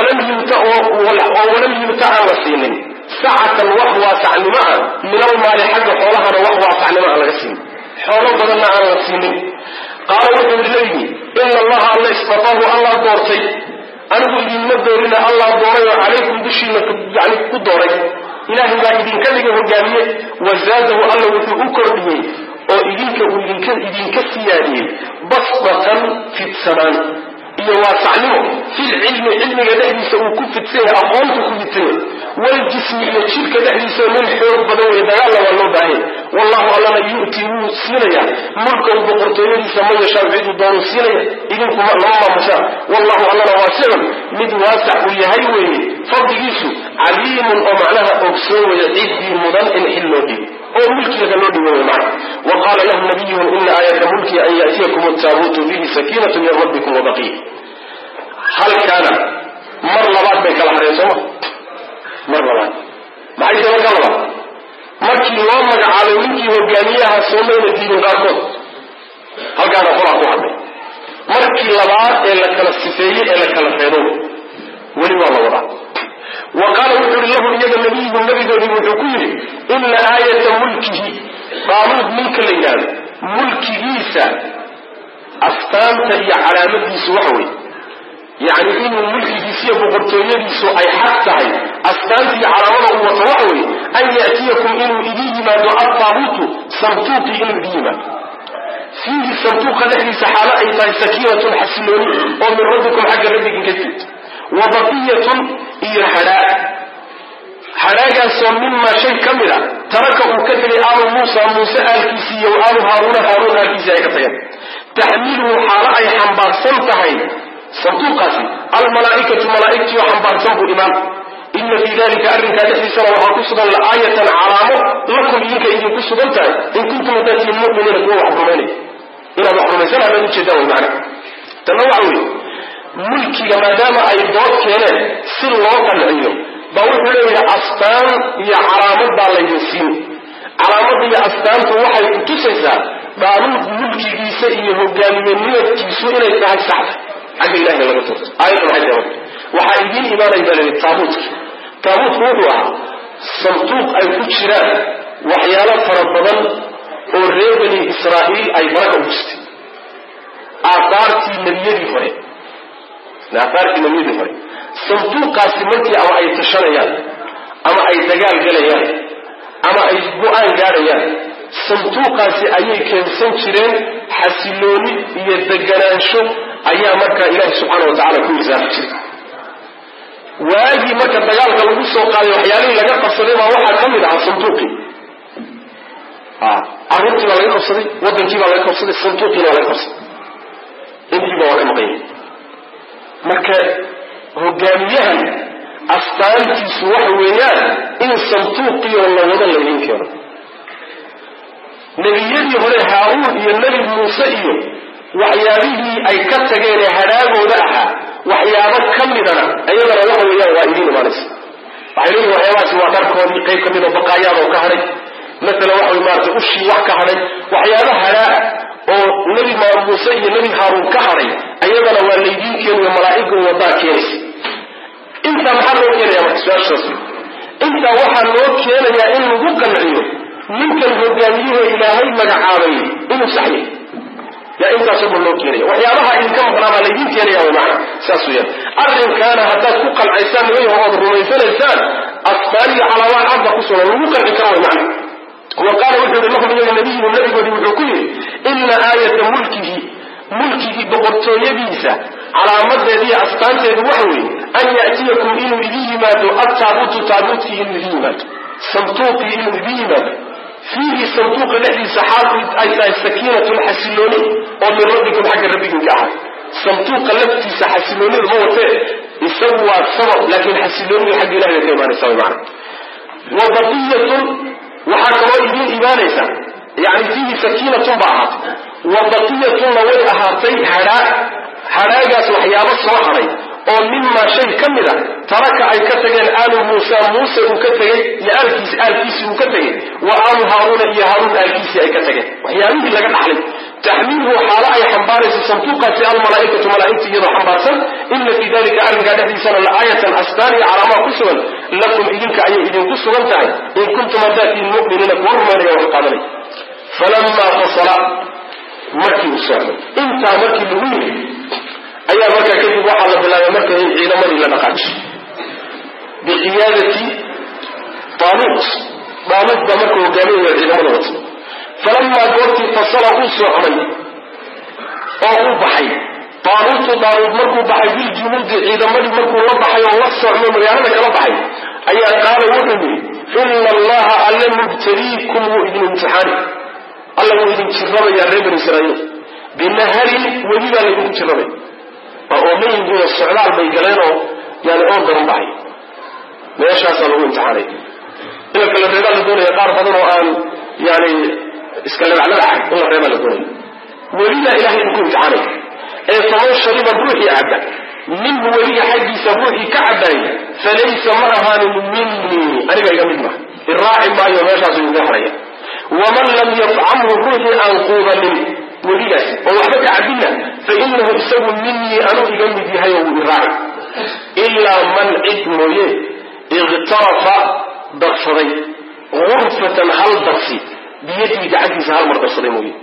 ولم يمتع وسيلين ساعة وحوى سعنماء من المال حق حولها وحوى سعنماء على غسين حوله بدلنا على غسين قال وحوى إليه إن الله أن استطاه الله دورتي أنه إذن مدورنا الله دوري عليكم بشي يعني كدوري إلهي ما إذن كذلك الجامية وزاده الله وفي أكرده وإذن كالسيادي بسطة في السمان iyo waasacnimo fil ilmi dhexdiisa uu ku fidsan aqoonta ku fidsan wal jismi iyo jidhka dhexdiisa min xoog badan way dagaal la loo baahay wallahu allana yu'ti sinaya mulka boqortooyadiisa ma yeeshaa ciidu doon sinaya idinku ma lama masha wallahu allana waasi'un mid waasac uu yahay weeye fadligiisu aliimun oo macnaha ogsoon waya cidii mudan in xilloodi oo mulkiga loo dhigo macna وقال له النبي إن آية ملكي أن يأتيكم التابوت به سكينة من ربكم وبقية هل كان مرة بيك الحريصة مرة ما عايز أقول مركي يوم على منكي وبيانيها سومين الدين الغرب هل كان فرق واحد مركي لبعض إلا كان السفير إلا كان الخيرون ولي والله وضع وقال وحر له يد النبي ذي وحكوه إن آية ملكه قالوا ملك الليلان ملك عيسى أستانت هي علامة سوحوي يعني إن ملك عيسى بغرطوية سوء أي حتى أستانت هي علامة وطوحوي أن يأتيكم إنه إليه ما دعا الطابوت سمتوك إنه ديما فيه سمتوك نحن سحالة أي سكينة حسنوني ومن ربكم حق ربكم كثير وبقية إيه حراجا مما شيء كاملا تركه كثر آل موسى آل كيسي وآل هارون آل كيسي كثير تحميله حرائي حنبار سنتهي صندوقاتي الملائكة ملائكتي وحنبار سنبو الإمام إن في ذلك أرنك تحدي سنة وحقصدا لآية علامة لكم إنك إذن كسدنتهي إن كنتم تأتي المؤمنين كوا وحرماني إلا محرمين سنة هذا نتشدوا معنا تنوعوا ملكي ما دام أي دوت كينا سر وطن عينه بقول هي أسطان هي علامات باليسين علامات هي أسطان توحي تسعة بعروض ملكي جيسائي هو جامعية كيسوئنا يتنهي السعادة عند الله لما ترد آية محجمة وحايدين إيمانا يبالي التابوت تابوت موضوع صندوق أي كتشران وحيالات فربضان وريبني إسرائيل أي بركة وستي آثارتي نبيدي فريق نعطارك من يدي فري صندوق قاسمتي أو أي تشريان أما أي دقال قليان أما أي بؤان قاريان صندوق قاسي أي كنسان شرين حسلوني يدقلان شو أي مركة إله سبحانه وتعالى كل زارك وهذه مركة دقال قالوا قال وحيالي لقد قصديما واحد كمد عن صندوقي عرضتي ما لك قصدي ودنتي ما لك قصدي صندوقي ما لك قصدي انتي ما لك مقيم marka hogaamiyahan astaantiisu waxa weeyaan in santuuqiyo la wada leeyin karo nabiyadii hore Haaruun iyo Nabi Muuse iyo waxyaabihii ay ka tageen haraagooda ahaa waxyaabo kamidana ayadana waxa weeyaan waa idin imaanaysa waxay waxyaabahaasi waa dharkoodii qayb kamid oo baqaayada oo ka haray مثلا waxa maartay ushii wax ka haray waxyaabo haraa oo Nabi Muuse iyo Nabi Haaruun ka haray ayadana waa leeydiin keenay malaa'ikadu wada keenay inta maxaa loo keenayaa su'aashaas inta arrinta waxaa loo keenayaa in lagu qanciyo ninkan hogaamiyuhu ilaahay magacaabay inuu saxyay yaa intaasoo dhan loo keenaya waxyaabaha idinka maqnaa baa laydin keenaya way macna saas weeyaan arrinkaana haddaad ku qalcaysaan nimayaho ood rumaysanaysaan asbaal iyo calaamaad cad baa ku sugan lagu qanci karo way macna وقال وحده لهم يا نبي النبي وحكيه إن آية ملكه بقرطوية على مدى ذي أسطانته الوحوي أن يأتيكم إنه إذيهمات التابوت تابوته إذيهمات صندوق إذيهمات فيه صندوق الذي سحاب السكينة الحسلوني ومن ربكم حق ربكم جعل صندوق الذي سحسلوني الموت يسوى الصبر لكن حسلوني حق الله كما نسوي معنا وبقية وحكوا يدين إيمانيسا يعني فيه سكينة بعض وبقية نوي أهاتي حراجة وحيابة صوحري ومما شيء كمدا ترك أي كتغين آل موسى وكتغين آل كيسي وكتغين وآل هارون إيا هارون آل كيسي أي كتغين وحيابين لك الأحلم تحميله حالاء حنبارس صندوقة الملائكة ملائكة يضا حنبارسا إن في ذلك أن قد سنة الآية الأسطاني على ما قصوا لكم إذنك أي إذن قصوا انتهي إن كنتم ذات المؤمنين ورمان وحقادني فلما فصل مركي أسامة انت مركي الوين أي مركي كذب وحالة بالله مركي إلى من إلى نقاش بقيادة طالوت بمركي وقامين إلى من وطن فلما قلت فصل أوسع عمي أو بحي طالوت مركو بحي بالجنود إذا مركو لبحي ووسع عمي مريانا كلبحي أي قال وحمي إن الله ألم مبتليكم وإذن امتحاني الله وإذن تشرب يا رب إسرائيل بالنهر وإذا لإذن تشرب وأمين دون السعلاء بيقلينه يعني أنظر بحي ما يشاء صلوا امتحاني إلا كلا الرجال دون يقار فضلوا أن يعني اسكلم على العهد هو الرمى الدنيا ولينا إلهي نكون تعالى فمن شرب بروحي عبا منه ولي حديث بروحي كعبا فليس معها مني أنا بقى منه الراعي ما يماشى من ظهرية ومن لم يطعمه بروحي أنقوذ منه ولينا ووحدك عبنا فإنه يسوي مني أنا إجمد بها يوم الراعي إلا من إثمه اغترف ضغصري غرفة هل ضغصي بيدي دعتي سهل مرة الصديموية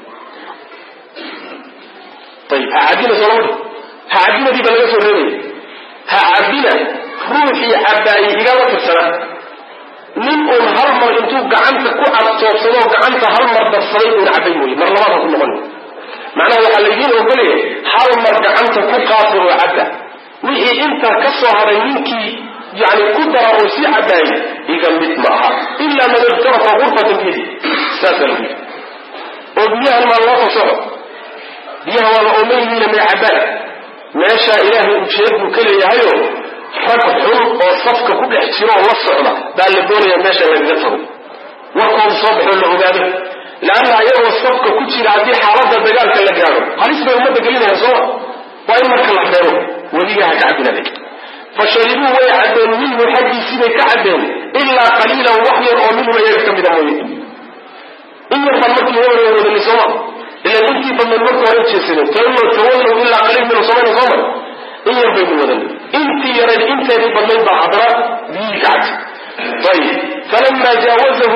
طيب هعدينا صلواتي هعدينا دي بلغة سريني هعدينا روحي عبائي إجابة السلام من هرمر انتو قعنت كوعد توصلوا قعنت هرمر بالصديم عبائي مرلواتها كل منه معناه وحليين وقلي هرمر قعنت كوقاطر وعبا وإيه انت كسوها رينينكي يعني قدر روسي عبائي يقمت معها إلا من اغترف غرفة بيدي ساسل بيه وبيها لما الله تصعب بيها ولا أمين لم يعبال ما شاء إلهي أجيب كل يهيو ركب حلو وصفك كل احترام والصعبة بقى اللي بوني ما شاء الله يغفره وقم صبح العبادة لأن أيضا الصفك كل شيء عدي حالات الدجال كلا جانو هل اسمه يومد قلينا يا صور وإن مركا الأحدارون وليها كعبنا بك فشربوا ويعدون منه حدي سيدي كعبين إلا قليلا وحيا ومنه يركب بدمويه إن يفهمك هو يوم النسوان إلا أنت فمن مركا يتشسنين تولوا إلا قليل من صمان صمان إن يفهموا ذلك أنت يرد أنت يفهمين بحضرات ذيك عد طيب فلما جاوزه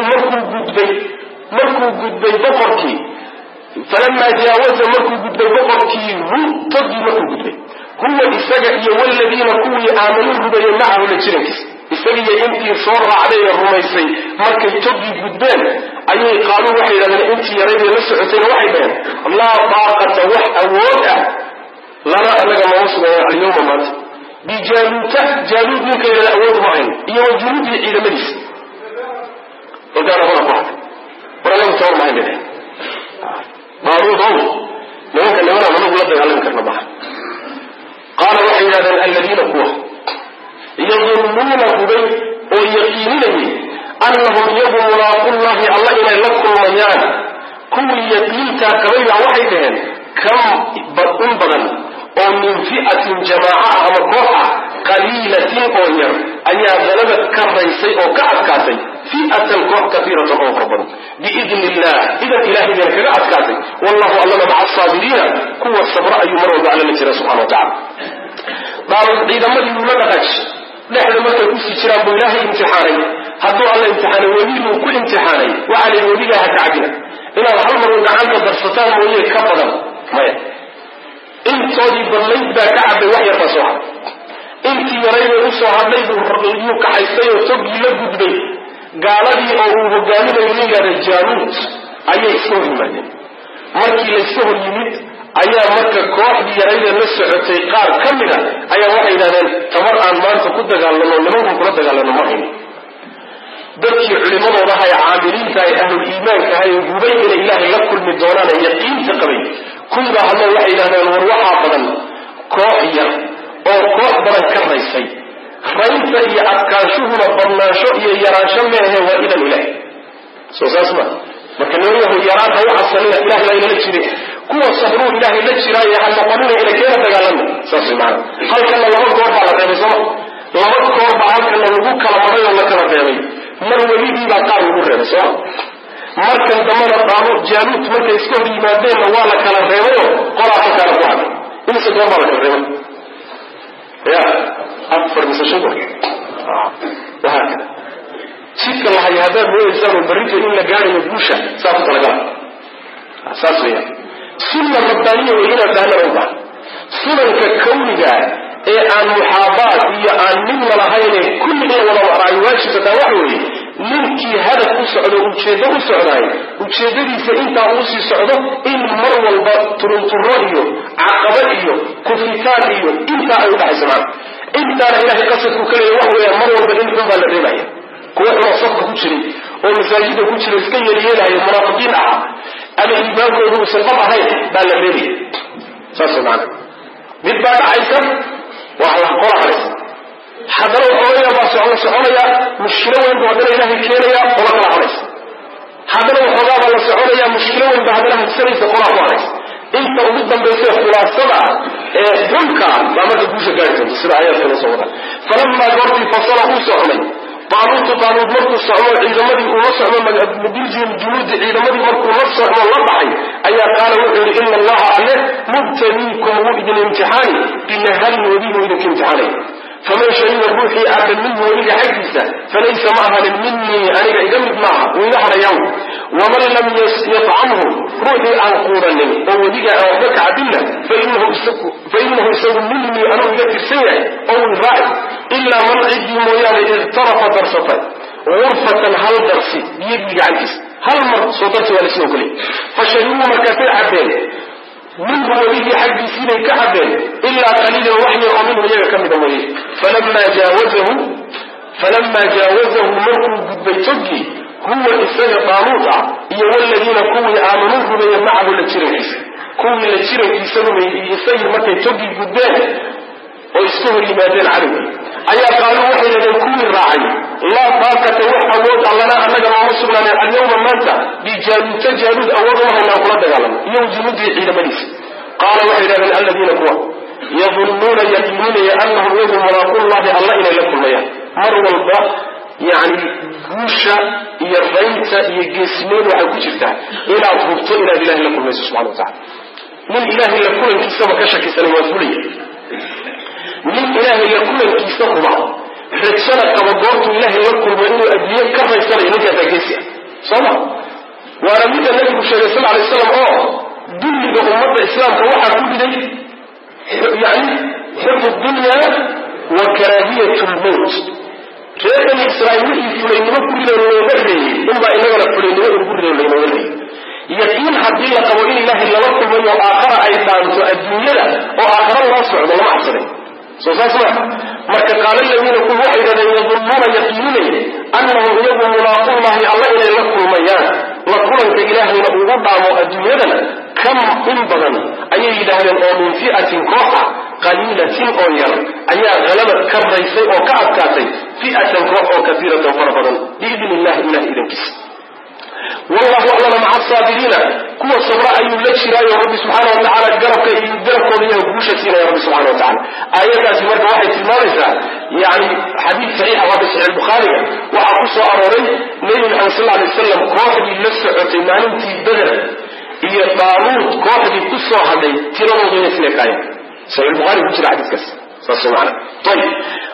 مركو قدبي بطركي فلما جاوزه مركو قدبي بطركي هو تضي مركو قدبي هو إساقي والذين كوني آمنوا بي معه لجرنكس إساقي أنت صور عليه الرميسي مركي تضي قدبان أيه قالوا وحي لأن أنت يريد نسعتين وحيدان لا طاقة أوضع لنا أنك موصل اليوم مات بجالوت منك إلى الأوض معين إيه وجنود إلى مجلس وقال هنا بعض ولا لم تصور معين بنا معروض أول لأنك لمنا منه لدى يعلمك النباح قال وحي هذا الذين قوة يظنون بي ويقينون أنهم يبوا ملاقوا الله إلى لكم وميان كل يقينك كبيرا وحيدين كم بدن ومن فئة جماعة ومقوحة قليلة أوير أن يغلبت كالرئيسي أو كأسكاسي فئة القوح كثيرة أو ربنا بإذن الله إذا إلهي ذلك كأسكاسي والله أعلم مع الصابرين قوة الصبراء يمروا على الله سبحانه وتعالى قالوا إذا ما يقولون لك نحن ما تكون سيشراب إلهي امتحاني hadduu alla imtixaanay weliibuu ku imtixaanay waxaa la yidhi weligaa ha ka cabina inaad hal mar un gacanta darsataan mooye ka badan maya intoodii badnayd baa ka cabbay wax yar baa soo hadhay intii yaraybay u soo hadhay buu kaxaystay oo toggii la gudbay gaaladii oo uu hogaaminayo la yidhahda jaaluut ayay iska hor yimaadeen markii layska hor yimid ayaa marka kooxdii yarayda la socotay qaar ka mida ayaa waxay yidhahdeen tamar aan maanta ku dagaalano nimankan kula dagaalano ma hayno dadkii culimadooda ahay caamiliinta ay ahlul iimaanka ahay ee hubay inay ilaahay la kulmi doonaan ee yaqiinta qabay kuwibaa hadlo waxay yidhahdeen war waxaa badan koox yar oo koox badan ka raysay raynta iyo adkaanshuhuna badnaansho iyo yaraansho meehe waa idan ilaah soo saas ma marka nimanyahu yaraan ha u cabsanina ilahay baa inala jire kuwa sabruu ilaahay la jiraayo ha noqonina ina keena dagaalama saas way maana halkana laba goor baa la reebay sooma laba goor baa halkana lagu kala maray oo la kala reebay mar welidii baa qaar lagu reebay sooma markan dambana qaabo jaaluut markay iska hor yimaadeenna waa la kala reebayoo qolaasa kaala ku haday imise goor baa la kala reebay ya 4 mise 5 goor wahaakada jidka lahay haddaad moodaysaan oo barrinta in la gaarayo guusha saas u talagala saas weeyaan sunna rabbaaniya wey inaad dahnana u baahan sunanka kawnigaa ee aan muxaabaad iyo aan midna lahayne kulli in wada ay waajibsataa waxa weeye ninkii hadaf u socdo ujeeddo u socdaay ujeeddadiisa intaa uu sii socdo in mar walba turunturo iyo caqabad iyo kufitaan iyo intaa ay u dhaxayso macana intaana ilaahay qasadku ka leeya waxa weeya mar walba in xun baa la reebaya kuwa xunoo safka ku jiray oo masaajida ku jira iska yeelyeelayo munaafiqiin ahaa ama iimaankoodu uusan dhab ahayn baa la reebaya saas macana mid baa dhacaysa waa la qola halaysa haddana waxoogaa baa soconaya mushkilo weyn buu haddana ilaahay keenaya qola kala hadaysa haddana waxoogaa baa la soconaya mushkilo weyn baa haddana hadsanaysa qola ku hadaysa inta ugu dambaysa khulaasada ee xulka baa marka guusha gaari doonta sida aayaadkana soo wada falamaa goortii fasala uu socmay taaluutu taaluut markuu socmo ciidamadii uu la socmo biljim junuudi ciidamadii markuu la socmo la baxay ayaa qaala wuxuu yidhi ina allaha alle mubtaliikum wuu idin imtixaani binaharin wadiibuu idinka imtixaanay faman shahida ruuxii aadan minhu weliga xaggiisa falaysa ma ahanin minii aniga iga mid maaha wuu iga hadhayaa waman lam yatcamhu ruuxii aan quudanin oo weliga aan waxba ka cabinna fainahu isagu minii anuu iga tirsan yahay oo iraaci ilaa man ciddii mooyaane iqtarafa darsatay gurfatan hal darsi biyadii gacantiisa hal mar soo darsi waa lasidoo kale fasharibuu markaasay cabbeen minhu weligii xaggiisiibay ka cabbeen ilaa qaliilan wax yar oo minhu iyaga ka mida mooye falamaa jaawazahu markuu gudbay toggii huwa isaga daaluut ah iyo waladiina kuwii aamanuu rumeeye macahu la jirankiisa kuwii la jirankiisa rumeeyey isagii markay toggii gudbeen oo iska hor yimaadeen cadowgii ayaa qaaluu waxay yidhahdeen kuwii raacay laa taaqata wax awood allana annaga nooma sugnaaneen alyawma maanta bijaaluuta jaaluud awood uma haynaan kula dagaalamo iyo junuudii ciidamadiisa qaala waxay yidhahdeen alladiina kuwa yadunnuuna yaqiininaya annahum iyagu mulaaquullahi alla inay la kulmayaan mar walba yacni guusha iyo raynta iyo geesimeed waxay ku jirtaa inaad hubto inaad ilaahay la kulmayso subxana wa tacala nin ilaahay la kulankiisaba ka shakisanay waa fulaya nin ilaahay la kulankiisa huba rajada qaba goortuu ilaahay la kulmo inuu adduunye ka raysanayo ninkaasaa geesi ah sooma waana midda nabigu sheegay sal alay slam oo dulliga ummadda islaamka waxaa ku riday yani xubu dunya wa karaahiyat lmowt reer bani israa'iil wixii fulaynimo ku rido looga reeyey unbaa inagana fulaynimo inugu rido laynooga reeyey yaqiin haddii la qabo in ilaahay lala kulmayo aakhara ay dhaanto adduunyada oo aakhara loo socdo lama cabsaday soo saas ma marka qaala aladiina kuwa waxay yidhahdeen yadunnuuna yaqiininaya annahum iyagu mulaaquullahi alla inay la kulmayaan la kulanka ilaahayna ugu dhaamo adduunyadana kam in badan ayay yidhaahdeen oo min fi'atin koox ah qaliilatin oo yar ayaa halabad ka raysay oo ka adkaatay fi'atan koox oo kasiiratan fara badan biidni illahi ilahi idankiisa wallahu allana maca asaabiriina kuwa sabra ayuu la jiraayo rabbi subxaana wa tacaala garabkooda iyaha guusha siinaya rabbi subxana wa tacala aayadaasi marka waxay tilmaamaysaa yani xadiid saxiixa waa saxiix bukhaariga waxaa ku soo arooray nebi maxamed sal alay wasalam kooxdii la socotay maalintii beder iyo daaluut kooxdii ku soo hadhay tiradooda inay isleekaayeen saxiix bukhaari ku jira xadiiskaas saas macana ayib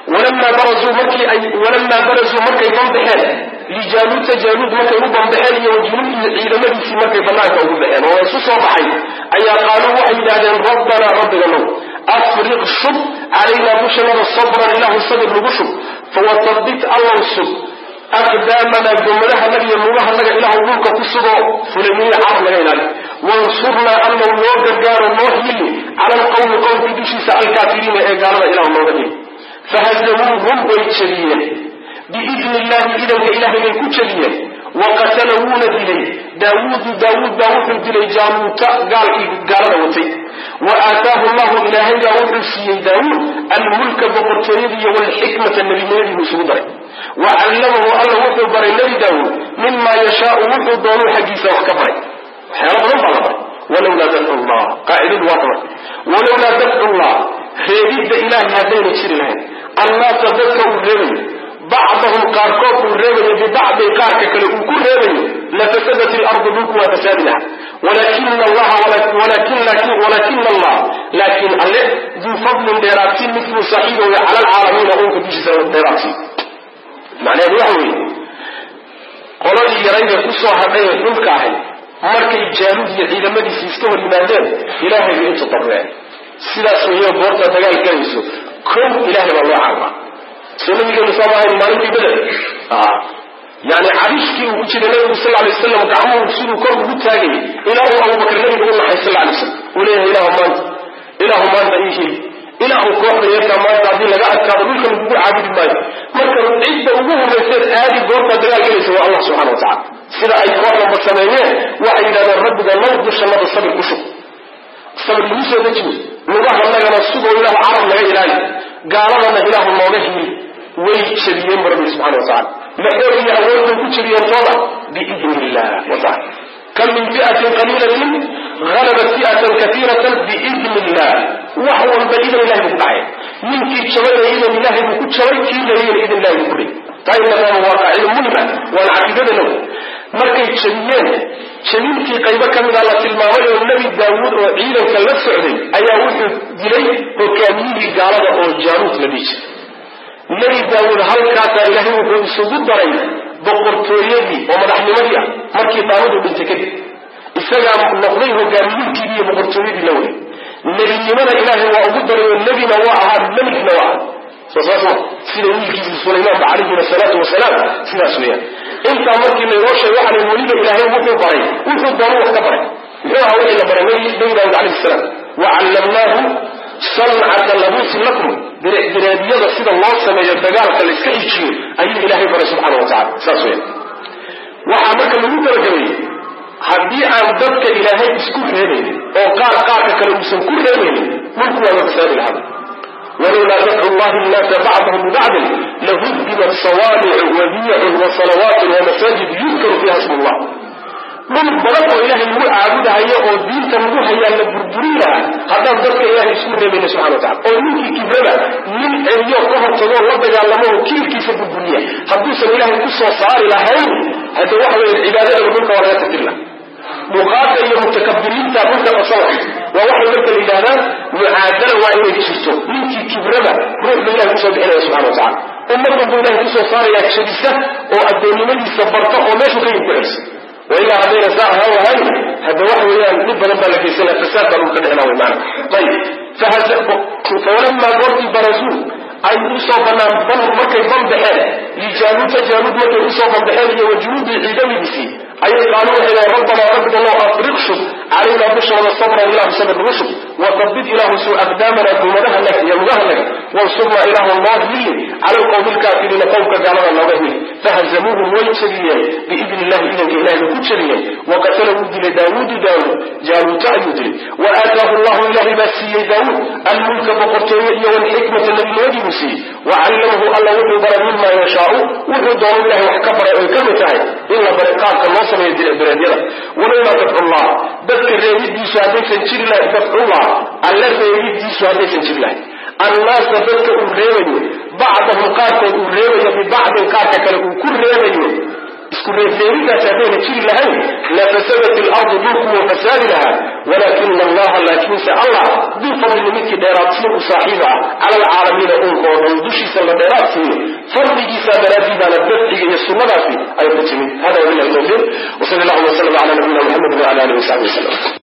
ولما برزوا مركي بنبحان لجالوت جالوت مركي بنبحان يوجنون إلى مجلس مركي بناك وبنبحان ويسوس وضحي أي قالوا وحيدا ربنا له أفرغ الصب علينا بشرا الصبر إله الصبر بشر فوتضبط الله الصب أقدامنا جملها نبي الله لك إله الملك كسبه فلمين عرضنا إلهي وانصرنا أنه الوقت قال الله على القوم في دشي سأل الكافرين قالوا إله الله فهزموهم ويتشليا بإذن الله إله من كتشليا وقتلون دلي داود دلي جالوت قال وتي وآتاه الله إلهي داود السيد داود الملك بقرطيني والحكمة النبي مسودة وعلمه الله وحبر النبي داود مما يشاء وحبر حديثا وحكبر ولولا دفع الله قائد الوطن ولولا دفع الله خيريد إله هذين الشرين الله تذكروا الرمي بعضهم قاركوك الرمي ببعض قارك كل رمي لفسدت الأرض بك وفسادها ولكن الله ذو فضل ديراتين مثل صحيح على العالمين أنك بيجزا الديراتين معنى يحوي قولوا لي يريد قصوا هذين الحلقة markay jaaluud iyo ciidamadiisa iska hor yimaadeen ilaahay bay inta darreen sidaas weeyo boorta dagaal galayso kow ilaahay baa loo carraa sunnadiga soomaaliya maalintii badar yani cabishkii uu ku jiray nabiga sallallahu alayhi wasallam gacmuhu siduu kor ugu taagay ilaahu Abu Bakr nabiga uu naxay sallallahu alayhi wasallam uu leeyahay ilaahu maanta iihi ilaahu kooxda yeerka maanta hadii laga adkaado dhulka lagu caabudi maayo marka cidda ugu horreysay aadi boorta dagaal galayso waa Allah subhanahu wa ta'ala sida ay kooxda basameeyeen waxay yidhahdeen rabbiga noo dushannada sabir ku shub sabir lagu soo dejiyo lugaha nagana sugoo ilaahu carab naga ilaali gaaladana ilaahu nooga hili way jabiyeen rabbi subxaana watacaala maxay iyo awoodda ku jabiyeen tooda biidni illah wataala kam min fi'atin qaliilatin ghalabat fi'atan katiiratan biidni illah wax walba idan ilahay ku dhacay ninkii jabayna idan ilahay ku jabay kii leeyay idan ilahay ku dhigay taayna waa qaacid muhima wal aqidada lahu markay jabiyeen jabintii qaybo kamid ah la tilmaamay oo nabi daawud oo ciidanka la socday ayaa wuxuu dilay hogaamiyihii gaalada oo jaaluut la dhigay nabi daawud halkaas ilaahay wuxuu isugu daray boqortooyadii oo madaxnimadii markii daawud dhintay kadib isaga noqday hogaamiyihii iyo boqortooyadii la waday nabinimada ilaahay waa ugu daray oo nabina waa ahaa malikna waa صفاته سيدنا ولكي سليمان عليه الصلاة والسلام سيدنا سليمان انت مركي اللي روشي وحن الوليد الهي وحو بري وحو الضروح كبري يوها وحي لبرمي داود عليه السلام وعلمناه صنعة لبوس لكم برادية سيدنا الله سمي الدقارة الاسكيشي أي الهي بري سبحانه وتعالى ساسوين وحامك الوليد الجميل haddii aan dadka ilaahay isku reebin oo qaarka kale uusan ku reebin mulku waa fasaad lahaa ولولا دفع الله الناس بعضهم ببعض لهدمت صوامع وبيع وصلوات ومساجد يذكر فيها اسم الله من بلغ إله الملء عابدها هي دين تنبوها هي البربرية هذا ذلك إله اسمه من سبحانه وتعالى ومنك كبرة من أيها قهر تدور ربك علمه كيف البربرية حدوثا إله القصة وصار إلهين هذا واحد العبادة الملك ورياتة الله مقاتل المتكبرين تابوك أصلا ووحي لك الإلهات معادلة وعين يجسسه منك كبرة روح بالله سبحانه سبحانه وتعالى أمرنا بالله كسو صار يكشدسه وأدوني من يسبرته وماشو كيف كويس وإلا هذين ساعة هاي هذا واحد نبا لك سنة فساد وكذا معنا طيب فولما قرد برزول أي أصابنا بل مكي بحال لجالوت مكي أصابا بحال وجنود العدم بسي أي قالوا إلى ربنا الله أفرقشب علينا بشر الصبر إله سبب الرشد وثبت إله سوء أقدامنا دونها لك يمغها لك وانصرنا إله الله لي على القوم الكافرين فوق جعلنا الله به فهزموهم ويتشريا بإذن الله إذن إله كتشريا وقتله دل داود جالوت أيدري وآتاه الله إله بسي داود الملك بقرطوية والحكمة الذي يجب سي وعلمه الله وحبر مما يشاء وحبر الله وحكبر وكمتاه إلا برقاك الله ولولا دفع الله ذكر ريدي سعادة سنشير الله دفع الله الله ريدي سعادة سنشير الله الناس ذكر الريوي بعضهم قاتل الريوي ببعض قاتل كل ريوي اسكو ريوي سعادة سنشير الله لفسدت الأرض ذوق وفساد لها ولكن الله لكن الله ذو فضل منك ديراتين وصاحبها على العالمين أنكم ودوشي سنة ديراتين فرقي سابراتي على الدفع السنة في أي قتمين. هذا هو التوفيق. وصلى الله وسلم على نبينا محمد وعلى آله وصحبه وسلم.